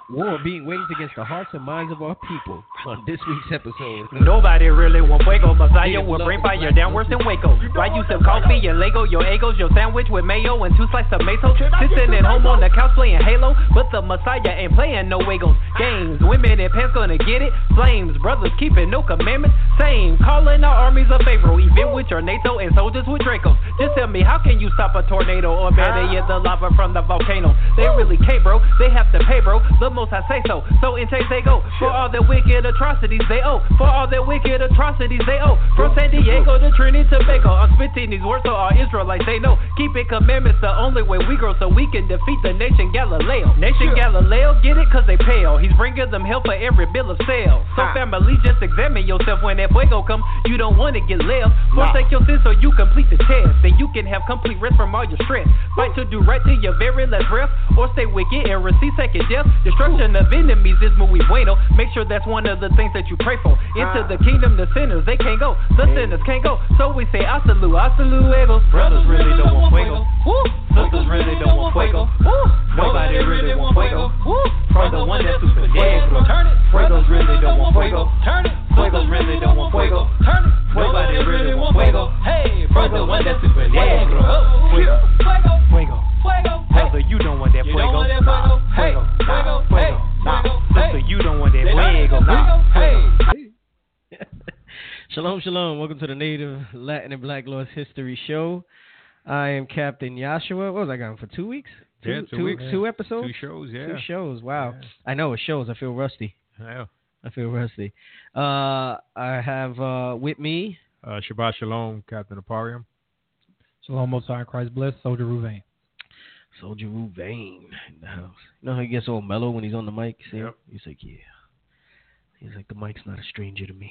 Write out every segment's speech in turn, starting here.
war being waged against the hearts and minds of our people on this week's episode. Nobody really want fuego. Messiah will bring fire down worse than Waco. Why you sip coffee and Lego? Your egos, your sandwich with mayo and 2 slices of mayo. Sitting at home on the couch playing Halo, but the Messiah ain't playing no Wagos games. Women in pants gonna get it. Flames, brothers keeping no commandments. Same, calling our armies of Pharaoh. Even with your NATO and soldiers with Dracos. Just tell me, how can you stop a tornado or better yet the lava from the volcano? They really can't, bro. They have to pay, bro. The most I say so. So in chase they go. For all the wicked atrocities they owe. For all the wicked atrocities they owe. From San Diego to Trinidad to Tobago. I'm spitting these words so all Israelites they know. Keeping commandments the only way we grow so we can defeat the nation Galileo. Nation Galileo, get it? Cause they pale. He's bringing them hell for every bill of sale. So family, just examine yourself when that fuego come. You don't want to get left. Forsake your sins so you complete the test. Then you can have complete rest from all your stress. Fight to do right to your very last breath. Or stay wicked and receive second death. Destruction of enemies is muy bueno. Make sure that's one of the things that you pray for. Into the kingdom, the sinners, they can't go. The sinners can't go. So we say, hasta luego. Brothers really don't want fuego. Sisters really don't want fuego. Nobody really want fuego. For the one that's super negro. Fuegos really don't want fuego. Fuegos really don't want fuego. Nobody really want fuego. Hey, for the one that's super negro. Fuego. Brother, you don't want that fuego. Fuego. Sister, you don't want that fuego. Shalom, shalom. Welcome to the Native, Latin, and Black Laws History Show. I am Captain Yashua. What was I gone for 2 weeks? 2 weeks. 2 episodes? 2 shows, yeah. 2 shows, wow. Yeah. I know it shows. I feel rusty. Yeah. I feel rusty. I have with me... Shabbat Shalom, Captain Aparium. Shalom, Most High, Christ bless, Soldier Ruvain. Soldier Ruvain in the house. You know how he gets all mellow when he's on the mic? See? Yep. He's like, yeah. He's like, the mic's not a stranger to me.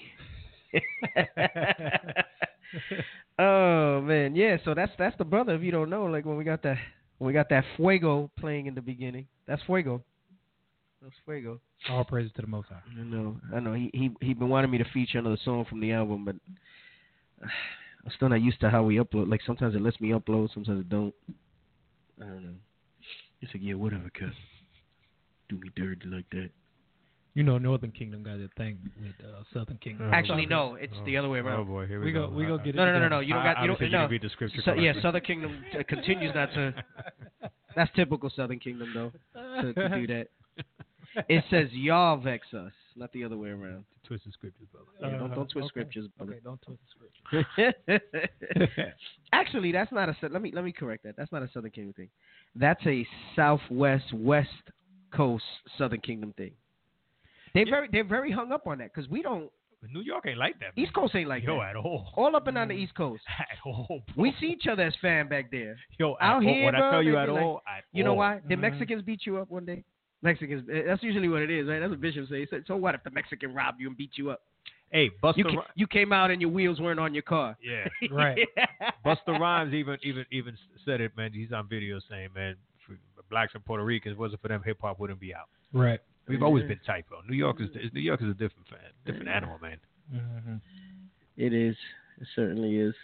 Oh man, yeah. So that's the brother. If you don't know, like when we got that fuego playing in the beginning, that's fuego. That's fuego. All praise to the Most High. I know. He been wanting me to feature another song from the album, but I'm still not used to how we upload. Like sometimes it lets me upload, sometimes it don't. I don't know. It's like, yeah, whatever, cuz. Do me dirty like that. You know, Northern Kingdom got that thing with Southern Kingdom. Actually, no, it's the other way around. Oh boy, here we go. We go get it. No. You don't got. You don't. No. Read the scripture. Yeah, Southern Kingdom continues not to. That's typical Southern Kingdom, though, to do that. It says y'all vex us, not the other way around. Twist the scriptures, brother. Yeah, don't twist scriptures, brother. Okay, don't twist the scriptures. Actually, that's not a. Let me correct that. That's not a Southern Kingdom thing. That's a Southwest West Coast Southern Kingdom thing. They're very hung up on that because we don't. New York ain't like that. Man. East Coast ain't like that. At all. All up and down the East Coast. At all. Bro. We see each other as fam back there. Out here, when bro, I tell you at like, all, you know why? Did Mexicans beat you up one day? Mexicans. That's usually what it is, right? That's what Bishop says. He said, so what if the Mexican robbed you and beat you up? Hey, you came out and your wheels weren't on your car. Yeah, right. Busta Rhymes even said it, man. He's on video saying, man, for blacks and Puerto Ricans, wasn't for them, hip hop wouldn't be out. Right. We've always been tight, bro. New York is a different animal, man. Mm-hmm. It is. It certainly is.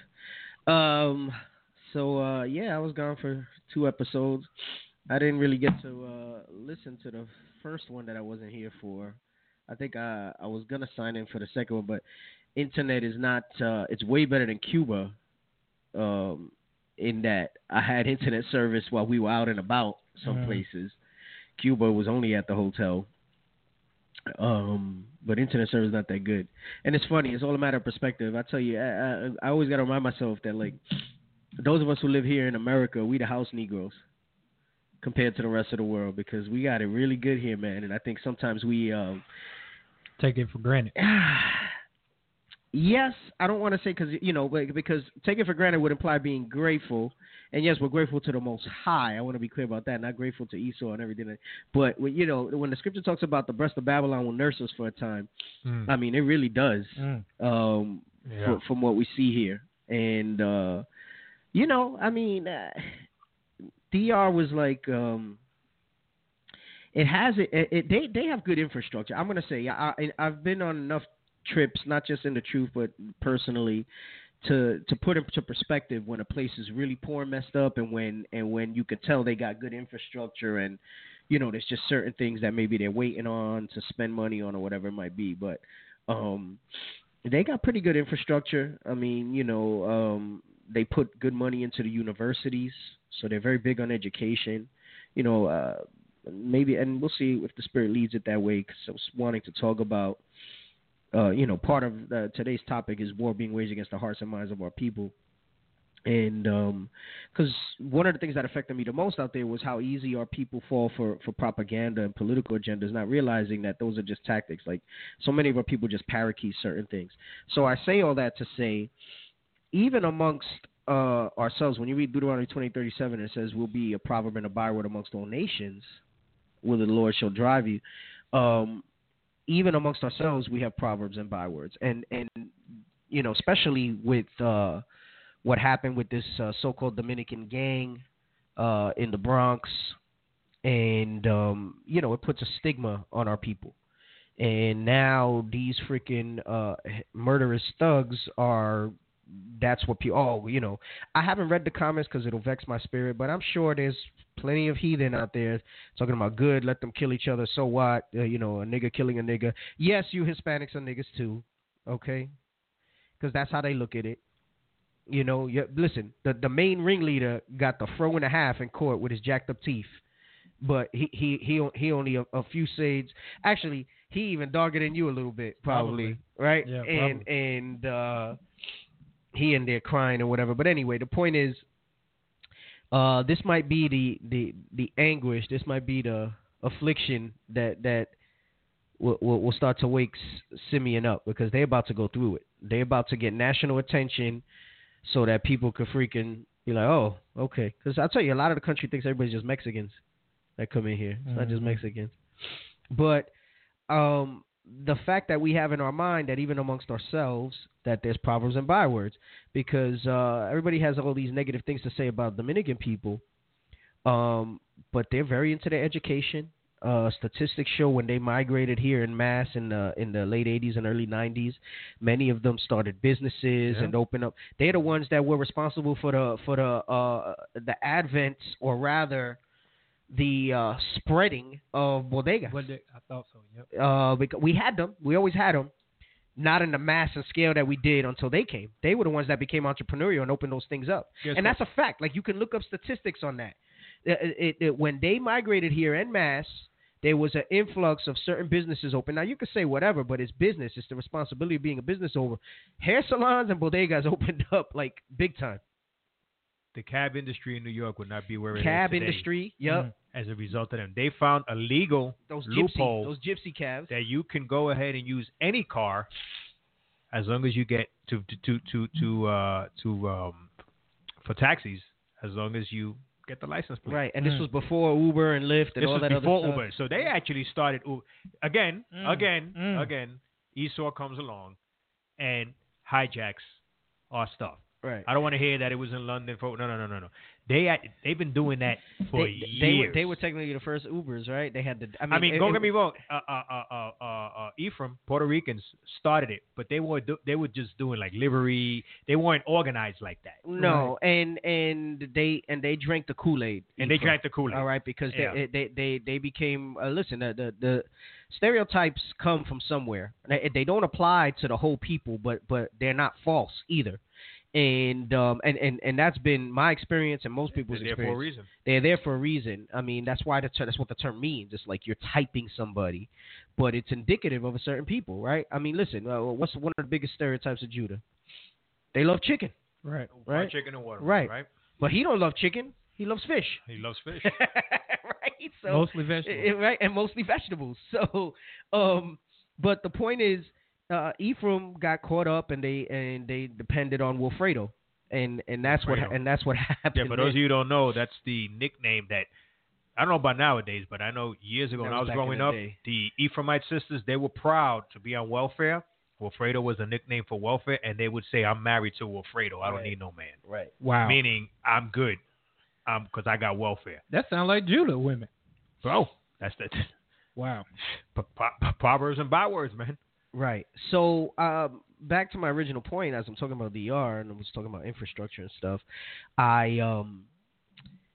So yeah, I was gone for 2 episodes. I didn't really get to listen to the first one that I wasn't here for. I think I was gonna sign in for the second one, but internet is not. It's way better than Cuba. In that I had internet service while we were out and about some places. Cuba was only at the hotel. But internet service is not that good. And it's funny. It's all a matter of perspective. I tell you, I always got to remind myself that, like, those of us who live here in America, we the house Negroes compared to the rest of the world because we got it really good here, man. And I think sometimes we take it for granted. Yes, I don't want to say because take it for granted would imply being grateful. And yes, we're grateful to the Most High. I want to be clear about that. Not grateful to Esau and everything. But when the scripture talks about the breast of Babylon will nurse us for a time, I mean, it really does. From what we see here, and I mean, DR was like, it has it. They have good infrastructure. I'm gonna say I've been on enough trips, not just in the truth, but personally, to put into perspective when a place is really poor and messed up, and when you can tell they got good infrastructure, and there's just certain things that maybe they're waiting on to spend money on or whatever it might be. But they got pretty good infrastructure. I mean, they put good money into the universities, so they're very big on education. Maybe, and we'll see if the Spirit leads it that way, because I was wanting to talk about, part of today's topic is war being waged against the hearts and minds of our people. And because one of the things that affected me the most out there was how easy our people fall for propaganda and political agendas, not realizing that those are just tactics. Like, so many of our people just parakeet certain things. So I say all that to say, even amongst ourselves, when you read Deuteronomy 20:37, it says, "We'll be a proverb and a byword amongst all nations, whither the Lord shall drive you." Even amongst ourselves, we have proverbs and bywords, and especially with what happened with this so-called Dominican gang in the Bronx, and it puts a stigma on our people. And now these freaking murderous thugs are. That's what people. I haven't read the comments because it'll vex my spirit, but I'm sure there's plenty of heathen out there talking about good. Let them kill each other. So what? A nigga killing a nigga. Yes, you Hispanics are niggas too. Okay, because that's how they look at it. Listen, the main ringleader got the fro and a half in court with his jacked up teeth, but he only a few shades. Actually, he even darker than you a little bit, probably. Right? Yeah, and he in there crying or whatever. But anyway, the point is, this might be the anguish. This might be the affliction that will start to wake Simeon up, because they're about to go through it. They're about to get national attention so that people could freaking be like, oh, okay. Because I'll tell you, a lot of the country thinks everybody's just Mexicans that come in here. It's not just Mexicans. But the fact that we have in our mind that even amongst ourselves that there's proverbs and bywords, because everybody has all these negative things to say about Dominican people, but they're very into their education. Statistics show when they migrated here in mass in the late 80s and early 90s, many of them started businesses and opened up. They're the ones that were responsible for the advent, or rather the spreading of bodega. I thought so. Yep. Because we had them. We always had them. Not in the mass and scale that we did until they came. They were the ones that became entrepreneurial and opened those things up. And that's a fact. Like, you can look up statistics on that. When they migrated here en masse, there was an influx of certain businesses open. Now, you can say whatever, but it's business. It's the responsibility of being a business owner. Hair salons and bodegas opened up like big time. The cab industry in New York would not be where it is Cab today. industry, yep. As a result of them, they found a legal loophole. Those gypsy cabs. That you can go ahead and use any car, as long as you get for taxis, as long as you get the license plate. Right, and this was before Uber and Lyft and all that other stuff. This was before Uber. So they actually started Uber. Again, Esau comes along and hijacks our stuff. Right. I don't want to hear that it was in London. No. They've been doing that for years. They were technically the first Ubers, right? They had the. Don't get me wrong. Ephraim, Puerto Ricans started it, but they were just doing like livery. They weren't organized like that. No, right. and they drank the Kool-Aid. And they drank the Kool-Aid. All right, because they became listen. The stereotypes come from somewhere. They don't apply to the whole people, but they're not false either. And that's been my experience and most people's experience. They're there for a reason. They're there for a reason. I mean, that's why that's what the term means. It's like you're typing somebody, but it's indicative of a certain people, right? I mean, listen, what's one of the biggest stereotypes of Judah? They love chicken. Right. Chicken and water. Right. But he don't love chicken. He loves fish. He loves fish. Right. So mostly vegetables. Right, and mostly vegetables. So, but the point is, Ephraim got caught up, and they depended on Wilfredo, and that's what happened. Yeah, but those of you who don't know, that's the nickname that I don't know about nowadays, but I know years ago when I was growing up, the Ephraimite sisters, they were proud to be on welfare. Wilfredo was a nickname for welfare, and they would say, "I'm married to Wilfredo. I don't need no man." Right. Wow. Meaning I'm good, because I got welfare. That sounds like Judah women, bro. That's the wow. Proverbs and bywords, man. Right. So back to my original point, as I'm talking about DR and I was talking about infrastructure and stuff, I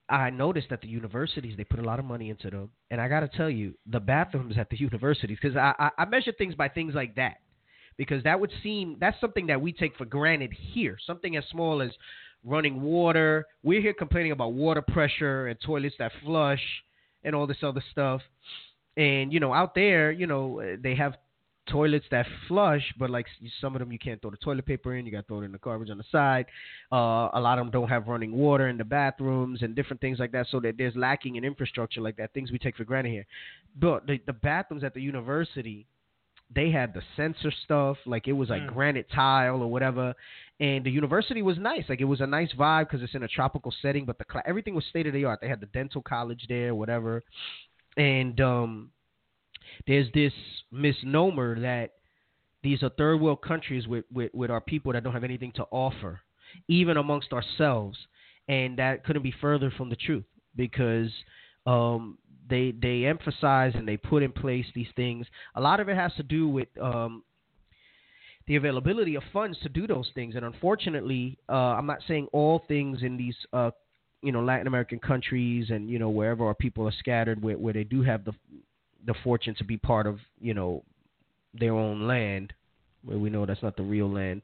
I noticed that the universities, they put a lot of money into them. And I got to tell you, the bathrooms at the universities, because I measure things by things like that. Because that would seem, that's something that we take for granted here. Something as small as running water. We're here complaining about water pressure and toilets that flush and all this other stuff. And, you know, out there, you know, they have toilets that flush, but like some of them you can't throw the toilet paper in. You got to throw it in the garbage on the side. A lot of them don't have running water in the bathrooms and different things like that. So that there's lacking in infrastructure like that, things we take for granted here. But the bathrooms at the university, they had the sensor stuff, like it was like granite tile or whatever, and the university was nice. Like it was a nice vibe because it's in a tropical setting, but everything was state of the art. They had the dental college there, whatever, and there's this misnomer that these are third world countries with our people that don't have anything to offer, even amongst ourselves, and that couldn't be further from the truth because they emphasize and they put in place these things. A lot of it has to do with the availability of funds to do those things. And unfortunately, I'm not saying all things in these, Latin American countries and, you know, wherever our people are scattered where they do have the fortune to be part of, you know, their own land, where we know that's not the real land.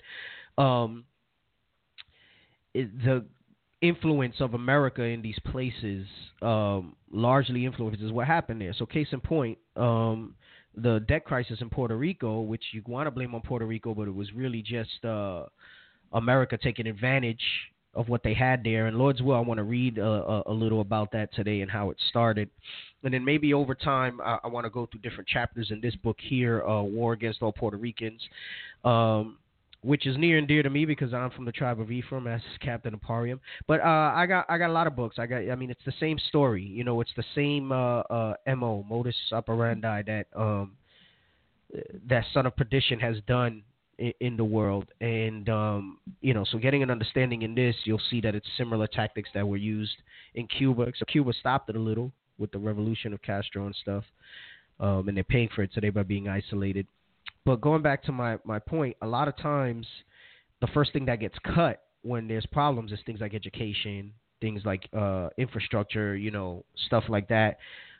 The influence of America in these places largely influences what happened there. So case in point, the debt crisis in Puerto Rico, which you want to blame on Puerto Rico, but it was really just America taking advantage of what they had there. And Lord's will, I want to read a little about that today and how it started. And then maybe over time, I want to go through different chapters in this book here, War Against All Puerto Ricans, which is near and dear to me because I'm from the tribe of Ephraim as Captain Aparium. But I got a lot of books. It's the same story. You know, it's the same MO, modus operandi that Son of Perdition has done in the world. And, so getting an understanding in this, you'll see that it's similar tactics that were used in Cuba. So Cuba stopped it a little with the revolution of Castro and stuff. And they're paying for it today by being isolated. But going back to my point, a lot of times the first thing that gets cut when there's problems is things like education, things like infrastructure, you know, stuff like that.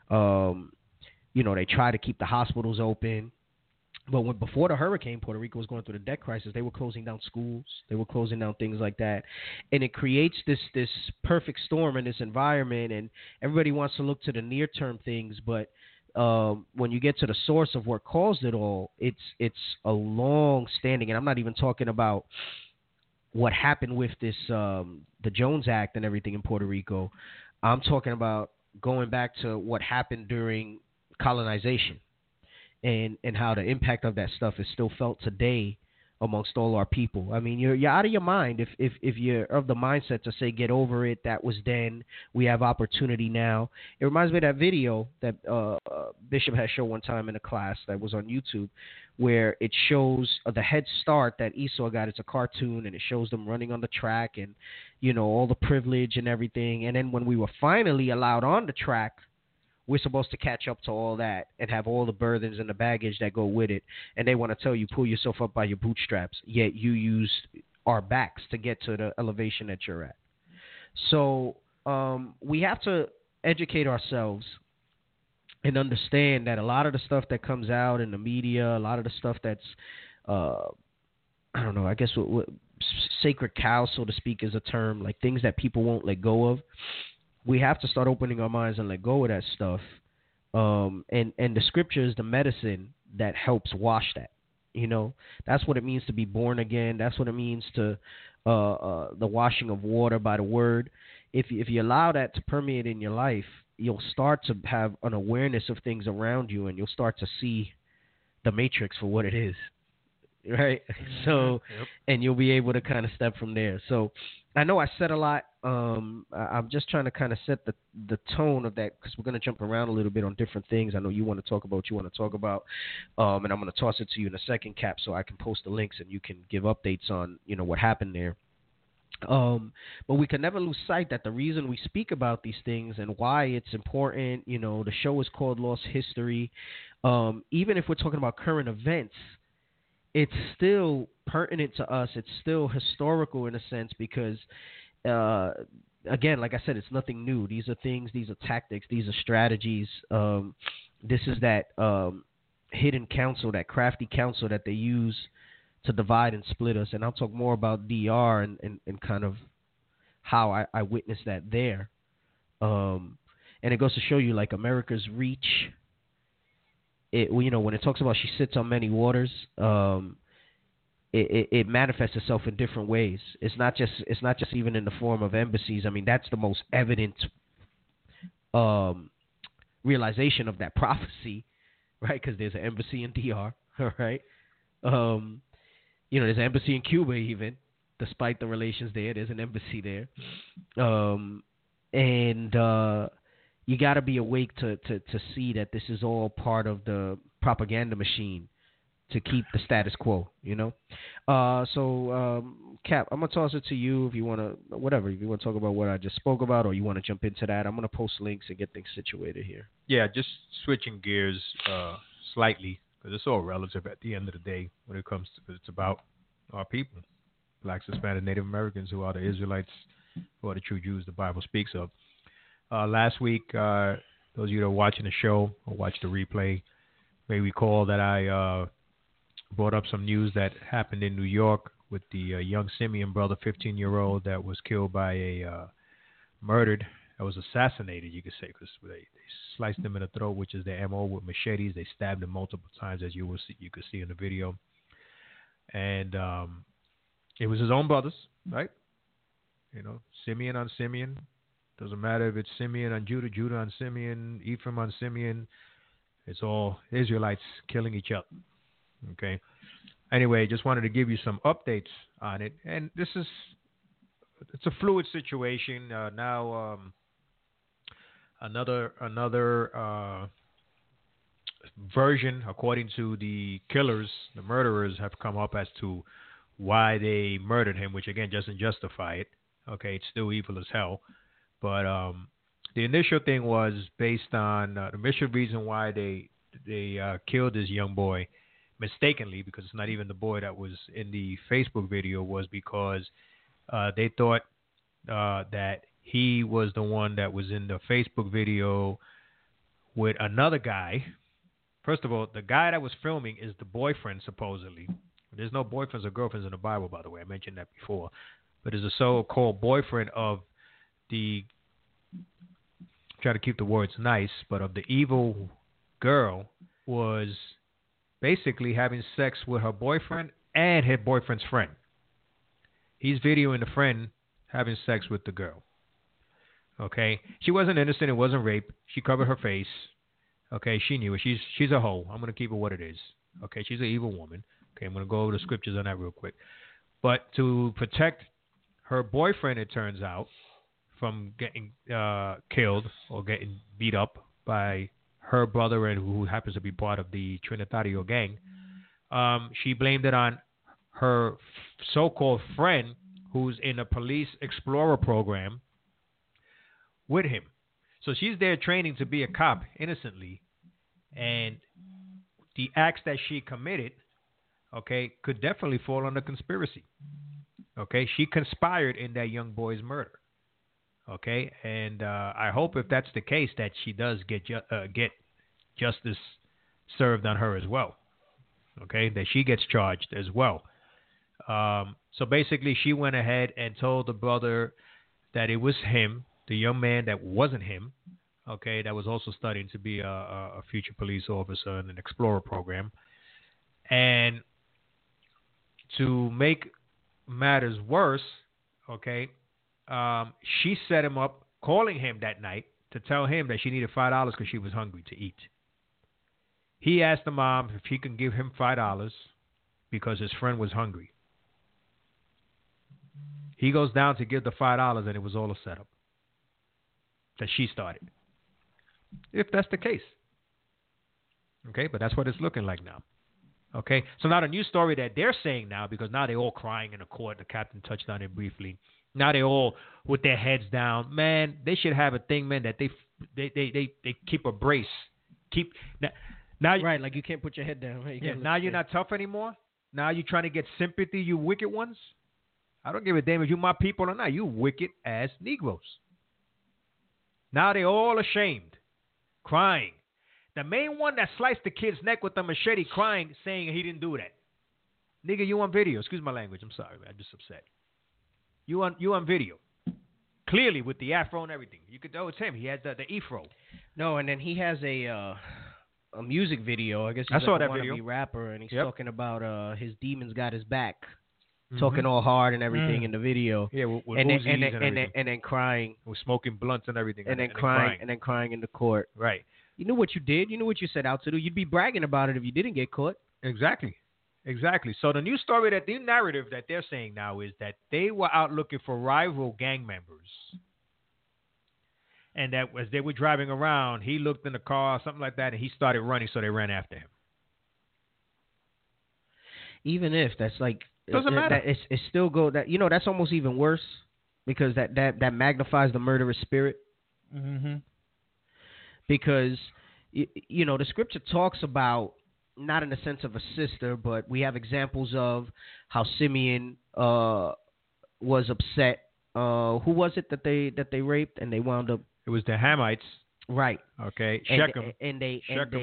They try to keep the hospitals open. But before the hurricane, Puerto Rico was going through the debt crisis. They were closing down schools. They were closing down things like that. And it creates this perfect storm in this environment. And everybody wants to look to the near-term things, but when you get to the source of what caused it all, it's a long-standing, and I'm not even talking about what happened with this the Jones Act and everything in Puerto Rico. I'm talking about going back to what happened during colonization and how the impact of that stuff is still felt today amongst all our people. I mean, you're out of your mind if you're of the mindset to say get over it. That was then. We have opportunity now. It reminds me of that video that Bishop had shown one time in a class that was on YouTube, where it shows the head start that Esau got. It's a cartoon, and it shows them running on the track and, you know, all the privilege and everything. And then when we were finally allowed on the track, we're supposed to catch up to all that and have all the burdens and the baggage that go with it. And they want to tell you, pull yourself up by your bootstraps, yet you used our backs to get to the elevation that you're at. So we have to educate ourselves and understand that a lot of the stuff that comes out in the media, a lot of the stuff that's, what sacred cows, so to speak, is a term, like things that people won't let go of. We have to start opening our minds and let go of that stuff. And the scripture is the medicine that helps wash that. You know, that's what it means to be born again. That's what it means to the washing of water by the word. If you allow that to permeate in your life, you'll start to have an awareness of things around you, and you'll start to see the matrix for what it is. Right? So, and you'll be able to kind of step from there. So I know I said a lot. I'm just trying to kind of set the tone of that, because we're going to jump around a little bit on different things. I know you want to talk about what you want to talk about, and I'm going to toss it to you in a second, Cap, so I can post the links and you can give updates on, you know, what happened there. But we can never lose sight that the reason we speak about these things and why it's important, you know, the show is called Lost History. Even if we're talking about current events, it's still pertinent to us. It's still historical in a sense, because again, like I said, it's nothing new. These are things, these are tactics, these are strategies. This is that hidden counsel, that crafty counsel that they use to divide and split us. And I'll talk more about DR and kind of how I witnessed that there. And it goes to show you, like, America's reach. When it talks about she sits on many waters, it manifests itself in different ways. It's not just even in the form of embassies. I mean, that's the most evident realization of that prophecy, right? Because there's an embassy in DR, all right? There's an embassy in Cuba even, despite the relations there. There's an embassy there. You got to be awake to see that this is all part of the propaganda machine to keep the status quo, Cap, I'm going to toss it to you if you want to, whatever, if you want to talk about what I just spoke about or you want to jump into that. I'm going to post links and get things situated here. Yeah, just switching gears slightly, because it's all relative at the end of the day when it comes to, it's about our people, Blacks, Hispanic, Native Americans, who are the Israelites, who are the true Jews the Bible speaks of. Last week, those of you that are watching the show or watch the replay may recall that I brought up some news that happened in New York with the young Simeon brother, 15-year-old, that was killed by murdered, that was assassinated, you could say, because they sliced him in the throat, which is their MO, with machetes. They stabbed him multiple times, as you could see in the video. And it was his own brothers, right? Simeon on Simeon. Doesn't matter if it's Simeon on Judah, Judah on Simeon, Ephraim on Simeon. It's all Israelites killing each other. Okay. Anyway, just wanted to give you some updates on it. And it's a fluid situation. Now another version, according to the killers, the murderers, have come up as to why they murdered him, which again doesn't justify it. Okay, it's still evil as hell. But the initial thing was based on the initial reason why they killed this young boy mistakenly, because it's not even the boy that was in the Facebook video, was because they thought that he was the one that was in the Facebook video with another guy. First of all, the guy that was filming is the boyfriend, supposedly. There's no boyfriends or girlfriends in the Bible, by the way. I mentioned that before. But is a so-called boyfriend of the, try to keep the words nice, but of the evil girl, was basically having sex with her boyfriend and her boyfriend's friend. He's videoing the friend having sex with the girl. Okay? She wasn't innocent. It wasn't rape. She covered her face. Okay? She knew it. She's a hoe. I'm going to keep it what it is. Okay? She's an evil woman. Okay? I'm going to go over the scriptures on that real quick. But to protect her boyfriend, it turns out, from getting killed or getting beat up by her brother, and who happens to be part of the Trinitario gang, she blamed it on her so-called friend, who's in a police explorer program with him. So she's there training to be a cop innocently, and the acts that she committed, okay, could definitely fall under conspiracy. Okay, she conspired in that young boy's murder. Okay, and I hope, if that's the case, that she does get justice served on her as well. Okay, that she gets charged as well. So basically, she went ahead and told the brother that it was him, the young man that wasn't him, okay, that was also studying to be a future police officer in an explorer program. And to make matters worse, okay, she set him up, calling him that night to tell him that she needed $5 because she was hungry to eat. He asked the mom if he can give him $5 because his friend was hungry. He goes down to give the $5, and it was all a setup that she started. If that's the case. Okay, but that's what it's looking like now. Okay, so now the new story that they're saying now, because now they're all crying in the court, the captain touched on it briefly. Now they're all with their heads down. Man, they should have a thing, man, that they keep a brace. Now right, like you can't put your head down. Right? Now you're not tough anymore. Now you're trying to get sympathy, you wicked ones. I don't give a damn if you my people or not. You wicked ass Negroes. Now they're all ashamed, crying. The main one that sliced the kid's neck with a machete, crying, saying he didn't do that. Nigga, you on video. Excuse my language. I'm sorry, man. I'm just upset. You on video. Clearly with the afro and everything. You could know it's him. He had the afro. No, and then he has a music video. I guess he's I saw like that a video. wannabe rapper, and he's Yep. talking about his demons got his back, talking all hard and everything in the video. Yeah, with and then, Uzis and, then, and and, everything. then, and then crying, With smoking blunts and everything. and then crying in the court. Right. You knew what you did. You knew what you set out to do. You'd be bragging about it if you didn't get caught. Exactly. So the new narrative that they're saying now is that they were out looking for rival gang members. And that as they were driving around, he looked in the car, something like that, and he started running, so they ran after him. Even if that's like Doesn't matter. It's still go that that's almost even worse because that magnifies the murderous spirit. Mm-hmm. Because the scripture talks about, not in the sense of a sister, but we have examples of how Simeon was upset. Who was it that they raped and they wound up? It was the Hamites. Right. Okay. Shechem. They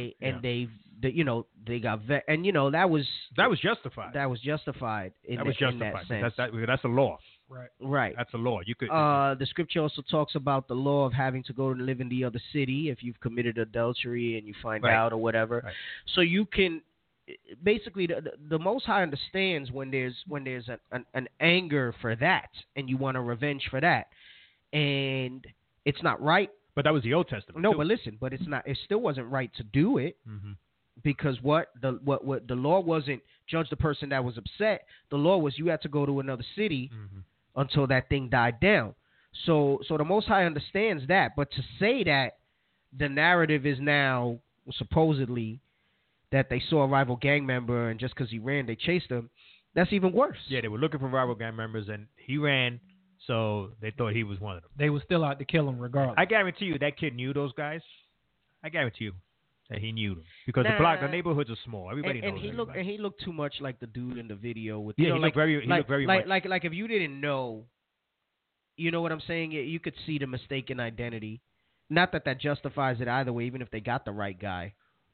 got and that was justified. That was justified. In that sense. That's a law. Right. That's a law. You could. The scripture also talks about the law of having to go and live in the other city if you've committed adultery and you find out or whatever. Right. So you can basically the Most High understands when there's an anger for that and you want a revenge for that, and it's not right. But that was the Old Testament. No, too. but listen, but it's not. It still wasn't right to do it. Mm-hmm. Because what the law wasn't judge the person that was upset. The law was you had to go to another city until that thing died down. So the Most High understands that. But to say that the narrative is now supposedly that they saw a rival gang member and just because he ran they chased him, that's even worse. Yeah, they were looking for rival gang members and he ran, so they thought he was one of them. They were still out to kill him regardless. I guarantee you that kid knew those guys. I guarantee you that he knew them because the neighborhoods are small. Everybody knows. He looked too much like the dude in the video with. Yeah, he looked very white. Like if you didn't know, you know what I'm saying? You could see the mistaken identity. Not that justifies it either way, even if they got the right guy.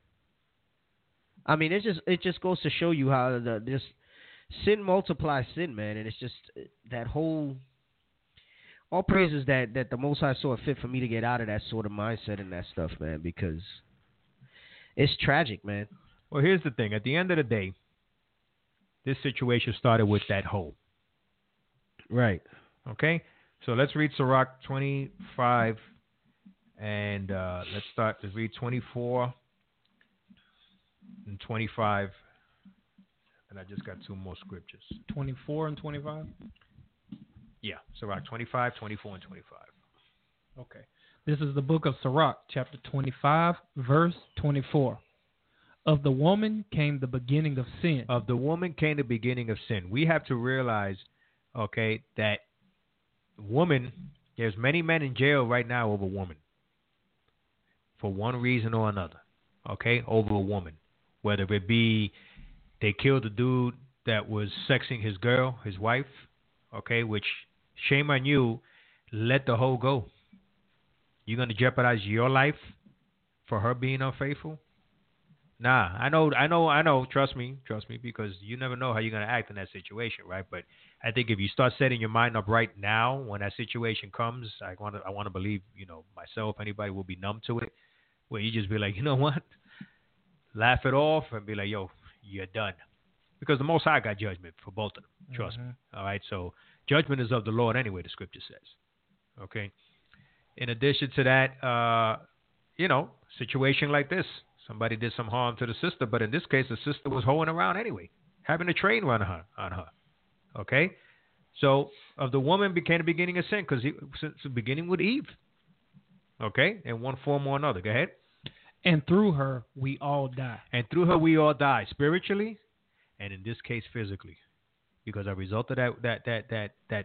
I mean, it just goes to show you how just sin multiplies sin, man, and it's just that whole. All praises that the Most High saw it fit for me to get out of that sort of mindset and that stuff, man, because it's tragic, man. Well, here's the thing. At the end of the day, this situation started with that hole. Right. Okay? So let's read Sirach 25, and let's read 24 and 25, and I just got two more scriptures. 24 and 25? Yeah, Sirach 25, 24, and 25. Okay. This is the book of Sirach, chapter 25, verse 24. Of the woman came the beginning of sin. Of the woman came the beginning of sin. We have to realize, okay, that woman, there's many men in jail right now over woman. For one reason or another. Okay, over a woman. Whether it be they killed the dude that was sexing his girl, his wife, okay, which shame on you, let the hoe go. You're going to jeopardize your life for her being unfaithful? Nah, I know. Trust me, because you never know how you're going to act in that situation, right? But I think if you start setting your mind up right now, when that situation comes, I want to believe, myself, anybody will be numb to it, where you just be like, you know what? Laugh it off and be like, yo, you're done. Because the Most High got judgment for both of them. Trust me. All right, so judgment is of the Lord anyway, the scripture says. Okay? In addition to that, situation like this. Somebody did some harm to the sister, but in this case, the sister was hoeing around anyway, having a train run on her. Okay? So, of the woman became the beginning of sin, because since the beginning with Eve. Okay? In one form or another. Go ahead. And through her, we all die. And through her, we all die, spiritually, and in this case, physically. Because as a result of that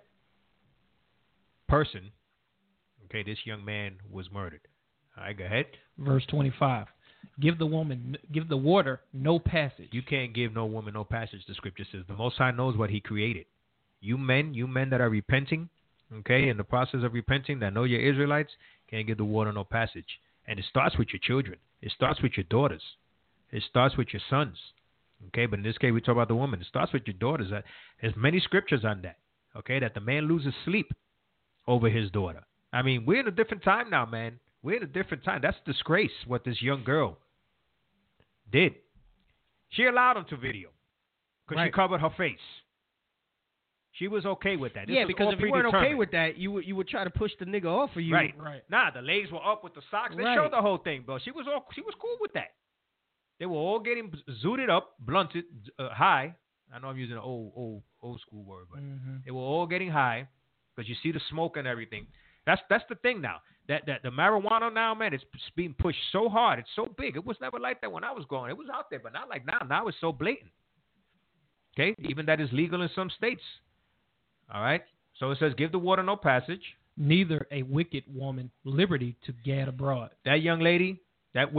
person, okay, this young man was murdered. All right, go ahead. Verse 25. Give the water no passage. You can't give no woman no passage, the scripture says. The Most High knows what he created. You men that are repenting, okay, in the process of repenting, that know you're Israelites, can't give the water no passage. And it starts with your children. It starts with your daughters. It starts with your sons. Okay, but in this case, we talk about the woman. It starts with your daughters. There's many scriptures on that, okay, that the man loses sleep over his daughter. I mean, we're in a different time now, man. We're in a different time. That's a disgrace what this young girl did. She allowed him to video because she covered her face. She was okay with that. This because if you weren't okay with that, you would try to push the nigga off of you. Right. Nah, the legs were up with the socks. They showed the whole thing, bro. She was cool with that. They were all getting zooted up, blunted, high. I know I'm using an old school word, but they were all getting high because you see the smoke and everything. That's the thing now. That the marijuana now, man, it's being pushed so hard. It's so big. It was never like that when I was growing. It was out there, but not like now. Now it's so blatant. Okay? Even that is legal in some states. All right? So it says, give the water no passage. Neither a wicked woman liberty to gad abroad. That young lady, that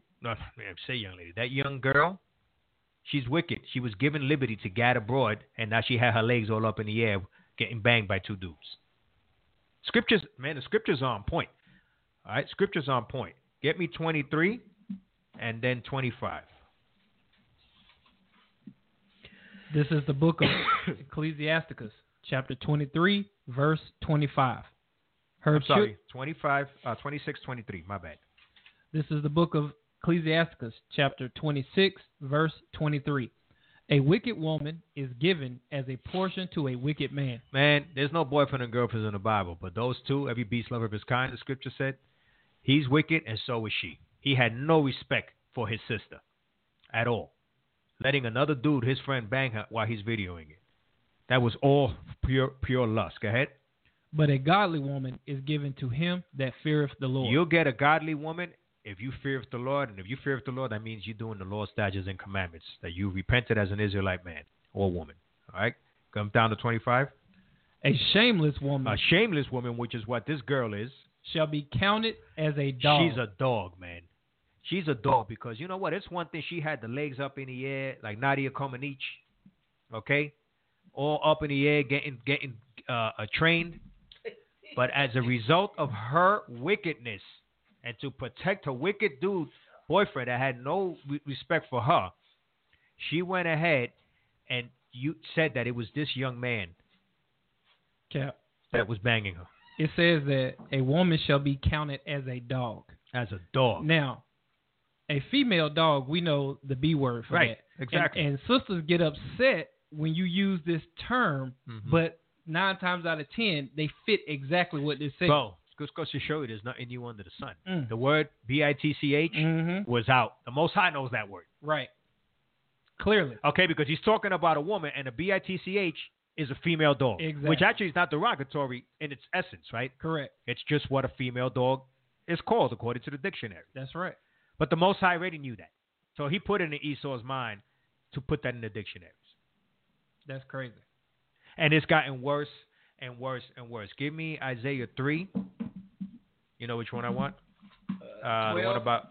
young girl, she's wicked. She was given liberty to gad abroad, and now she had her legs all up in the air getting banged by two dudes. Scriptures, man, the scriptures are on point. All right, scriptures on point. Get me 23 and then 25. This is the book of Ecclesiasticus, chapter 23, verse 25. 26, 23. My bad. This is the book of Ecclesiasticus, chapter 26, verse 23. A wicked woman is given as a portion to a wicked man. Man, there's no boyfriend and girlfriend in the Bible, but those two, every beast lover of his kind, the scripture said, he's wicked and so is she. He had no respect for his sister at all. Letting another dude, his friend, bang her while he's videoing it. That was all pure lust. Go ahead. But a godly woman is given to him that feareth the Lord. You'll get a godly woman if you fear the Lord, and if you fear the Lord, that means you're doing the Lord's statutes and commandments, that you repented as an Israelite man or woman. All right? Come down to 25. A shameless woman. A shameless woman, which is what this girl is, shall be counted as a dog. She's a dog, man. She's a dog because you know what? It's one thing she had the legs up in the air like Nadia Comaneci, okay? All up in the air, getting trained. But as a result of her wickedness, and to protect her wicked dude boyfriend that had no respect for her, she went ahead and you said that it was this young man that was banging her. It says that a woman shall be counted as a dog. As a dog. Now, a female dog, we know the B word for that. Exactly. And sisters get upset when you use this term, but 9 times out of 10, they fit exactly what they say. Bro, just goes to show you there's nothing new under the sun. The word bitch was out. The Most High knows that word. Right. Clearly. Okay, because he's talking about a woman, and a bitch is a female dog. Exactly. Which actually is not derogatory in its essence, right? Correct. It's just what a female dog is called, according to the dictionary. That's right. But the Most High already knew that. So he put it in Esau's mind to put that in the dictionaries. That's crazy. And it's gotten worse and worse and worse. Give me Isaiah 3. You know which one I want? The one about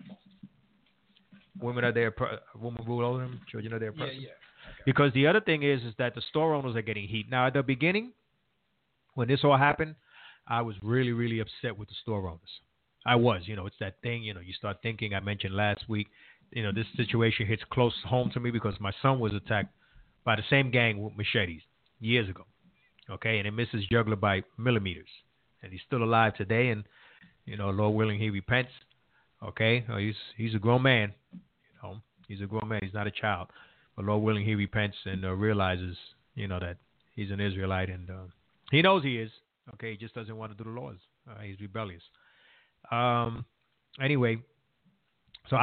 women are there, women rule over them, children are their oppressors. Yeah. Okay. Because the other thing is that the store owners are getting heat. Now, at the beginning, when this all happened, I was really, really upset with the store owners. I was. It's that thing, you start thinking, I mentioned last week, this situation hits close home to me because my son was attacked by the same gang with machetes years ago. Okay, and it misses jugular by millimeters. And he's still alive today, and Lord willing, he repents. Okay, he's a grown man. He's a grown man. He's not a child. But Lord willing, he repents and realizes, that he's an Israelite, and he knows he is. Okay, he just doesn't want to do the laws. He's rebellious. Anyway, so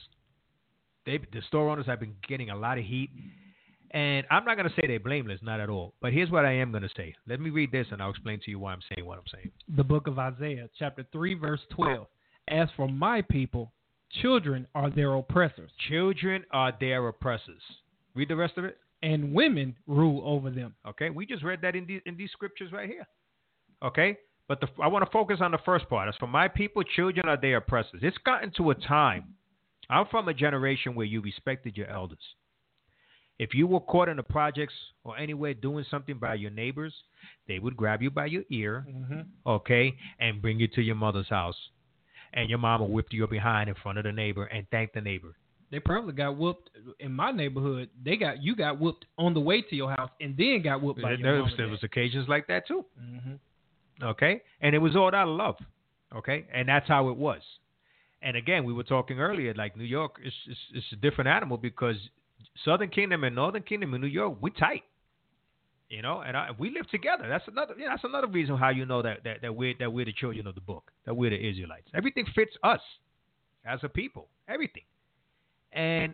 the store owners have been getting a lot of heat, and I'm not going to say they're blameless, not at all. But here's what I am going to say. Let me read this, and I'll explain to you why I'm saying what I'm saying. The book of Isaiah, chapter 3, verse 12. As for my people, children are their oppressors. Children are their oppressors. Read the rest of it. And women rule over them. Okay, we just read that in these scriptures right here. Okay, but I want to focus on the first part. As for my people, children are their oppressors. It's gotten to a time. I'm from a generation where you respected your elders. If you were caught in the projects or anywhere doing something by your neighbors, they would grab you by your ear, okay, and bring you to your mother's house. And your mama whipped you behind in front of the neighbor and thanked the neighbor. They probably got whooped in my neighborhood. You got whooped on the way to your house and then got whooped by your mom. There was occasions like that too. Okay, and it was all out of love. Okay, and that's how it was. And again, we were talking earlier, like New York is a different animal because Southern Kingdom and Northern Kingdom in New York, we tight. You know, and we live together. That's another reason how you know that we're the children of the book, that we're the Israelites. Everything fits us as a people. Everything. And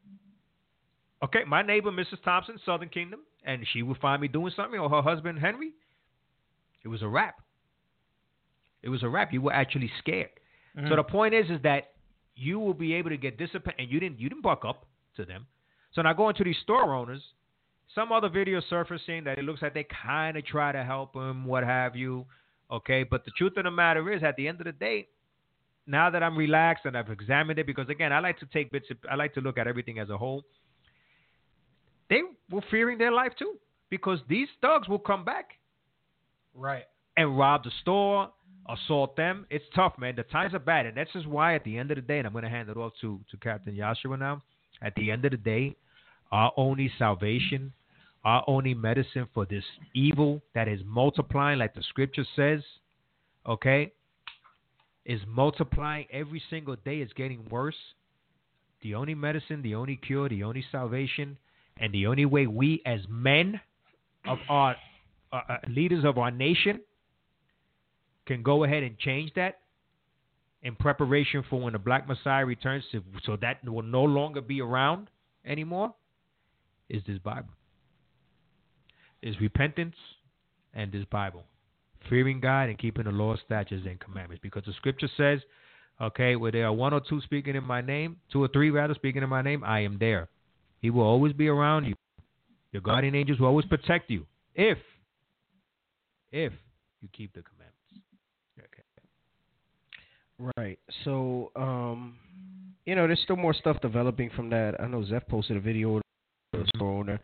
okay, my neighbor, Mrs. Thompson, Southern Kingdom, and she would find me doing something, or her husband Henry. It was a wrap. It was a wrap. You were actually scared. So the point is that you will be able to get disciplined, and you didn't buck up to them. So now going to these store owners, some other video surfacing that it looks like they kind of try to help them, what have you. Okay, but the truth of the matter is, at the end of the day, now that I'm relaxed and I've examined it, because again, I like to look at everything as a whole. They were fearing their life too, because these thugs will come back, right, and rob the store, assault them. It's tough, man. The times are bad, and that's just why at the end of the day, and I'm going to hand it off to Captain Joshua now. At the end of the day, our only salvation, our only medicine for this evil that is multiplying, like the scripture says, okay, is multiplying every single day. It's getting worse. The only medicine, the only cure, the only salvation, and the only way we as men of our leaders of our nation can go ahead and change that in preparation for when the Black Messiah returns, so that will no longer be around anymore, is this Bible. Is repentance and this Bible. Fearing God and keeping the law, statutes, and commandments. Because the scripture says, okay, where there are one or two speaking in my name, two or three rather speaking in my name, I am there. He will always be around you. Your guardian angels will always protect you if you keep the commandments. Okay. Right. So, there's still more stuff developing from that. I know Zeph posted a video of the store owner.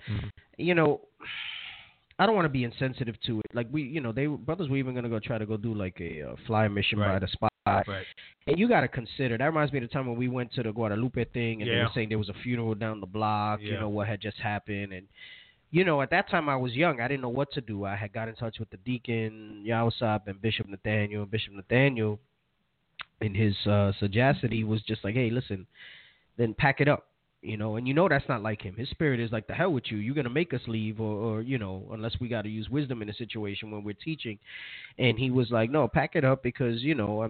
I don't want to be insensitive to it. Like brothers were even going to go try to go do like a fly mission by the spot. Right. And you got to consider, that reminds me of the time when we went to the Guadalupe thing and they were saying there was a funeral down the block, what had just happened. And, at that time I was young. I didn't know what to do. I had got in touch with the deacon, Yawasab, and Bishop Nathaniel. Bishop Nathaniel, in his sagacity, was just like, hey, listen, then pack it up. And that's not like him. His spirit is like, the hell with you. You're going to make us leave or unless we got to use wisdom in a situation when we're teaching. And he was like, no, pack it up because,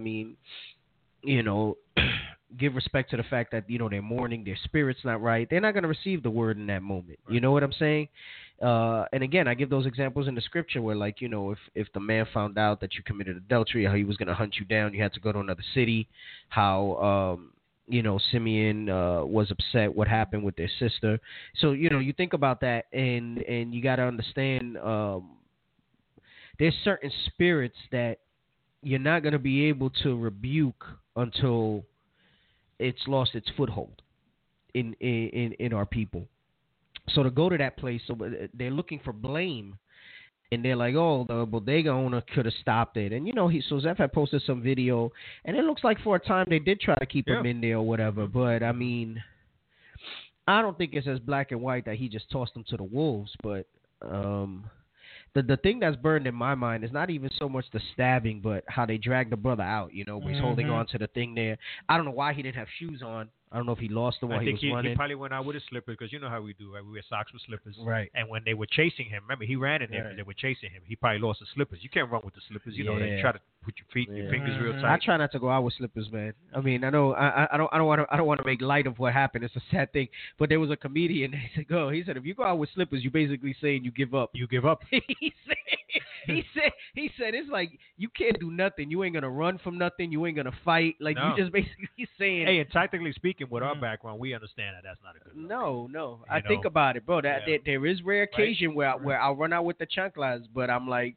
give respect to the fact that, they're mourning, their spirit's not right. They're not going to receive the word in that moment. Right. You know what I'm saying? And again, I give those examples in the scripture where, like, if the man found out that you committed adultery, how he was going to hunt you down, you had to go to another city, how, Simeon was upset what happened with their sister. So, you think about that and you got to understand there's certain spirits that you're not going to be able to rebuke until it's lost its foothold in our people. So to go to that place, so they're looking for blame. And they're like, oh, the bodega owner could have stopped it. And, so Zeph had posted some video. And it looks like for a time they did try to keep him in there or whatever. But, I mean, I don't think it's as black and white that he just tossed them to the wolves. But the thing that's burned in my mind is not even so much the stabbing, but how they dragged the brother out, where he's holding on to the thing there. I don't know why he didn't have shoes on. I don't know if he lost them while he was running. He probably went out with his slippers because you know how we do, right? We wear socks with slippers. Right. And when they were chasing him, remember, he ran in there and they were chasing him. He probably lost his slippers. You can't run with the slippers. You know, they try to put your fingers real tight. I try not to go out with slippers, man. I mean, I know I don't want to make light of what happened. It's a sad thing. But there was a comedian. He said, if you go out with slippers, you're basically saying you give up. You give up. He said it's like you can't do nothing. You ain't gonna run from nothing. You ain't gonna fight. Like you just basically saying. Hey, and tactically speaking, with our background, we understand that that's not a good look. No. I think about it, bro. That there is rare occasion where I'll run out with the chanclas, but I'm like,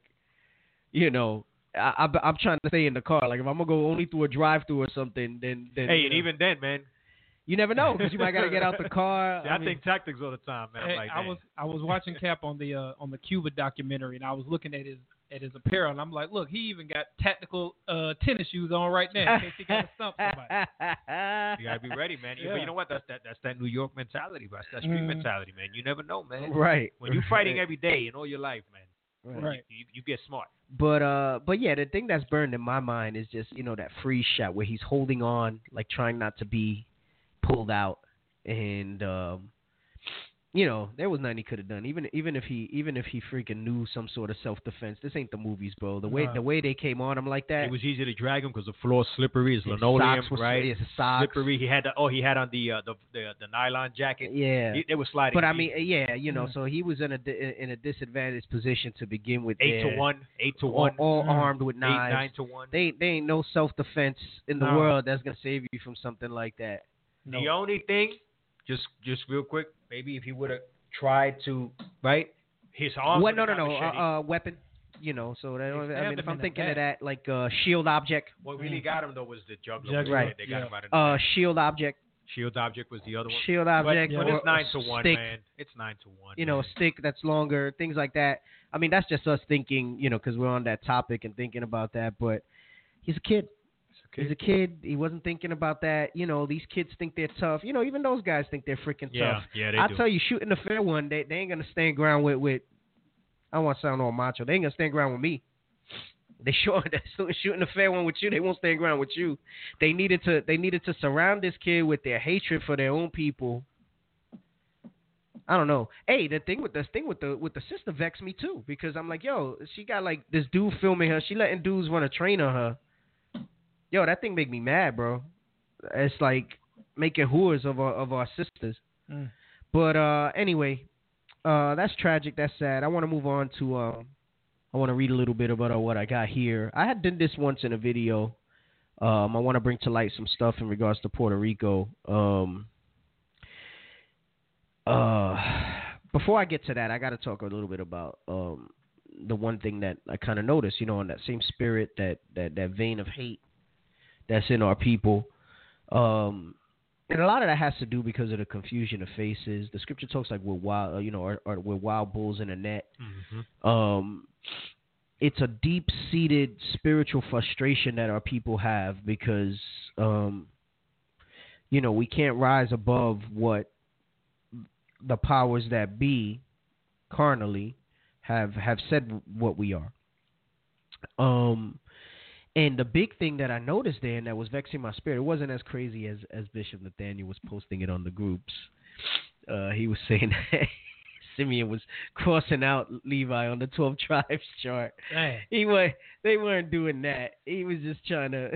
I'm trying to stay in the car. Like if I'm gonna go only through a drive-through or something, then hey, and even then, man, You never know because you might got to get out the car. I think tactics all the time, man. Hey, I was watching Cap on the Cuba documentary, and I was looking at his apparel, and I'm like, look, he even got tactical tennis shoes on right now in case he got to stump somebody. You gotta be ready, man. Yeah. But you know what? That's that New York mentality, bro. That's that street mentality, man. You never know, man. Right. When you're fighting every day in all your life, man. Right. You get smart. But yeah, the thing that's burned in my mind is just that freeze shot where he's holding on, like trying not to be pulled out, and there was nothing he could have done. Even if he freaking knew some sort of self defense, this ain't the movies, bro. The way they came on him like that, it was easy to drag him because the floor's slippery. It's linoleum, right? His socks slippery. He had on the nylon jacket. Yeah, it was sliding. But I mean, so he was in a disadvantaged position to begin with. 8-1, 8-1, all armed with knives. 9-1. They ain't no self defense in the world that's gonna save you from something like that. No. The only thing, just real quick, maybe if he would have tried to, his arms. What? No. Weapon. So if I'm thinking of that, like shield object. What really got him though was the juggler. Right. They got him out of shield object. Shield object was the other one. Shield object. But it's 9-1, man. It's 9-1. A stick that's longer, things like that. I mean, that's just us thinking, because we're on that topic and thinking about that. But he's a kid. He's a kid. He wasn't thinking about that. These kids think they're tough. Even those guys think they're freaking tough. Yeah, they do. I'll tell you, shooting the fair one, they ain't going to stand ground with I don't want to sound all macho. They ain't going to stand ground with me. They shooting the fair one with you. They won't stand ground with you. They needed to surround this kid with their hatred for their own people. I don't know. Hey, the thing with the sister vexed me too, because I'm like, yo, she got like this dude filming her. She letting dudes want to train on her. Yo, that thing make me mad, bro. It's like making whores of our sisters. But anyway, that's tragic. That's sad. I want to move on to. I want to read a little bit about what I got here. I had done this once in a video. I want to bring to light some stuff in regards to Puerto Rico. Before I get to that, I got to talk a little bit about the one thing that I kind of noticed. In that same spirit, that vein of hate that's in our people. And a lot of that has to do because of the confusion of faces. The scripture talks like we're wild, we're wild bulls in a net. Mm-hmm. It's a deep-seated spiritual frustration that our people have because, we can't rise above what the powers that be, carnally, have said what we are. And the big thing that I noticed there and that was vexing my spirit, it wasn't as crazy as Bishop Nathaniel was posting it on the groups. He was saying that Simeon was crossing out Levi on the 12 tribes chart. They weren't doing that. He was just trying to.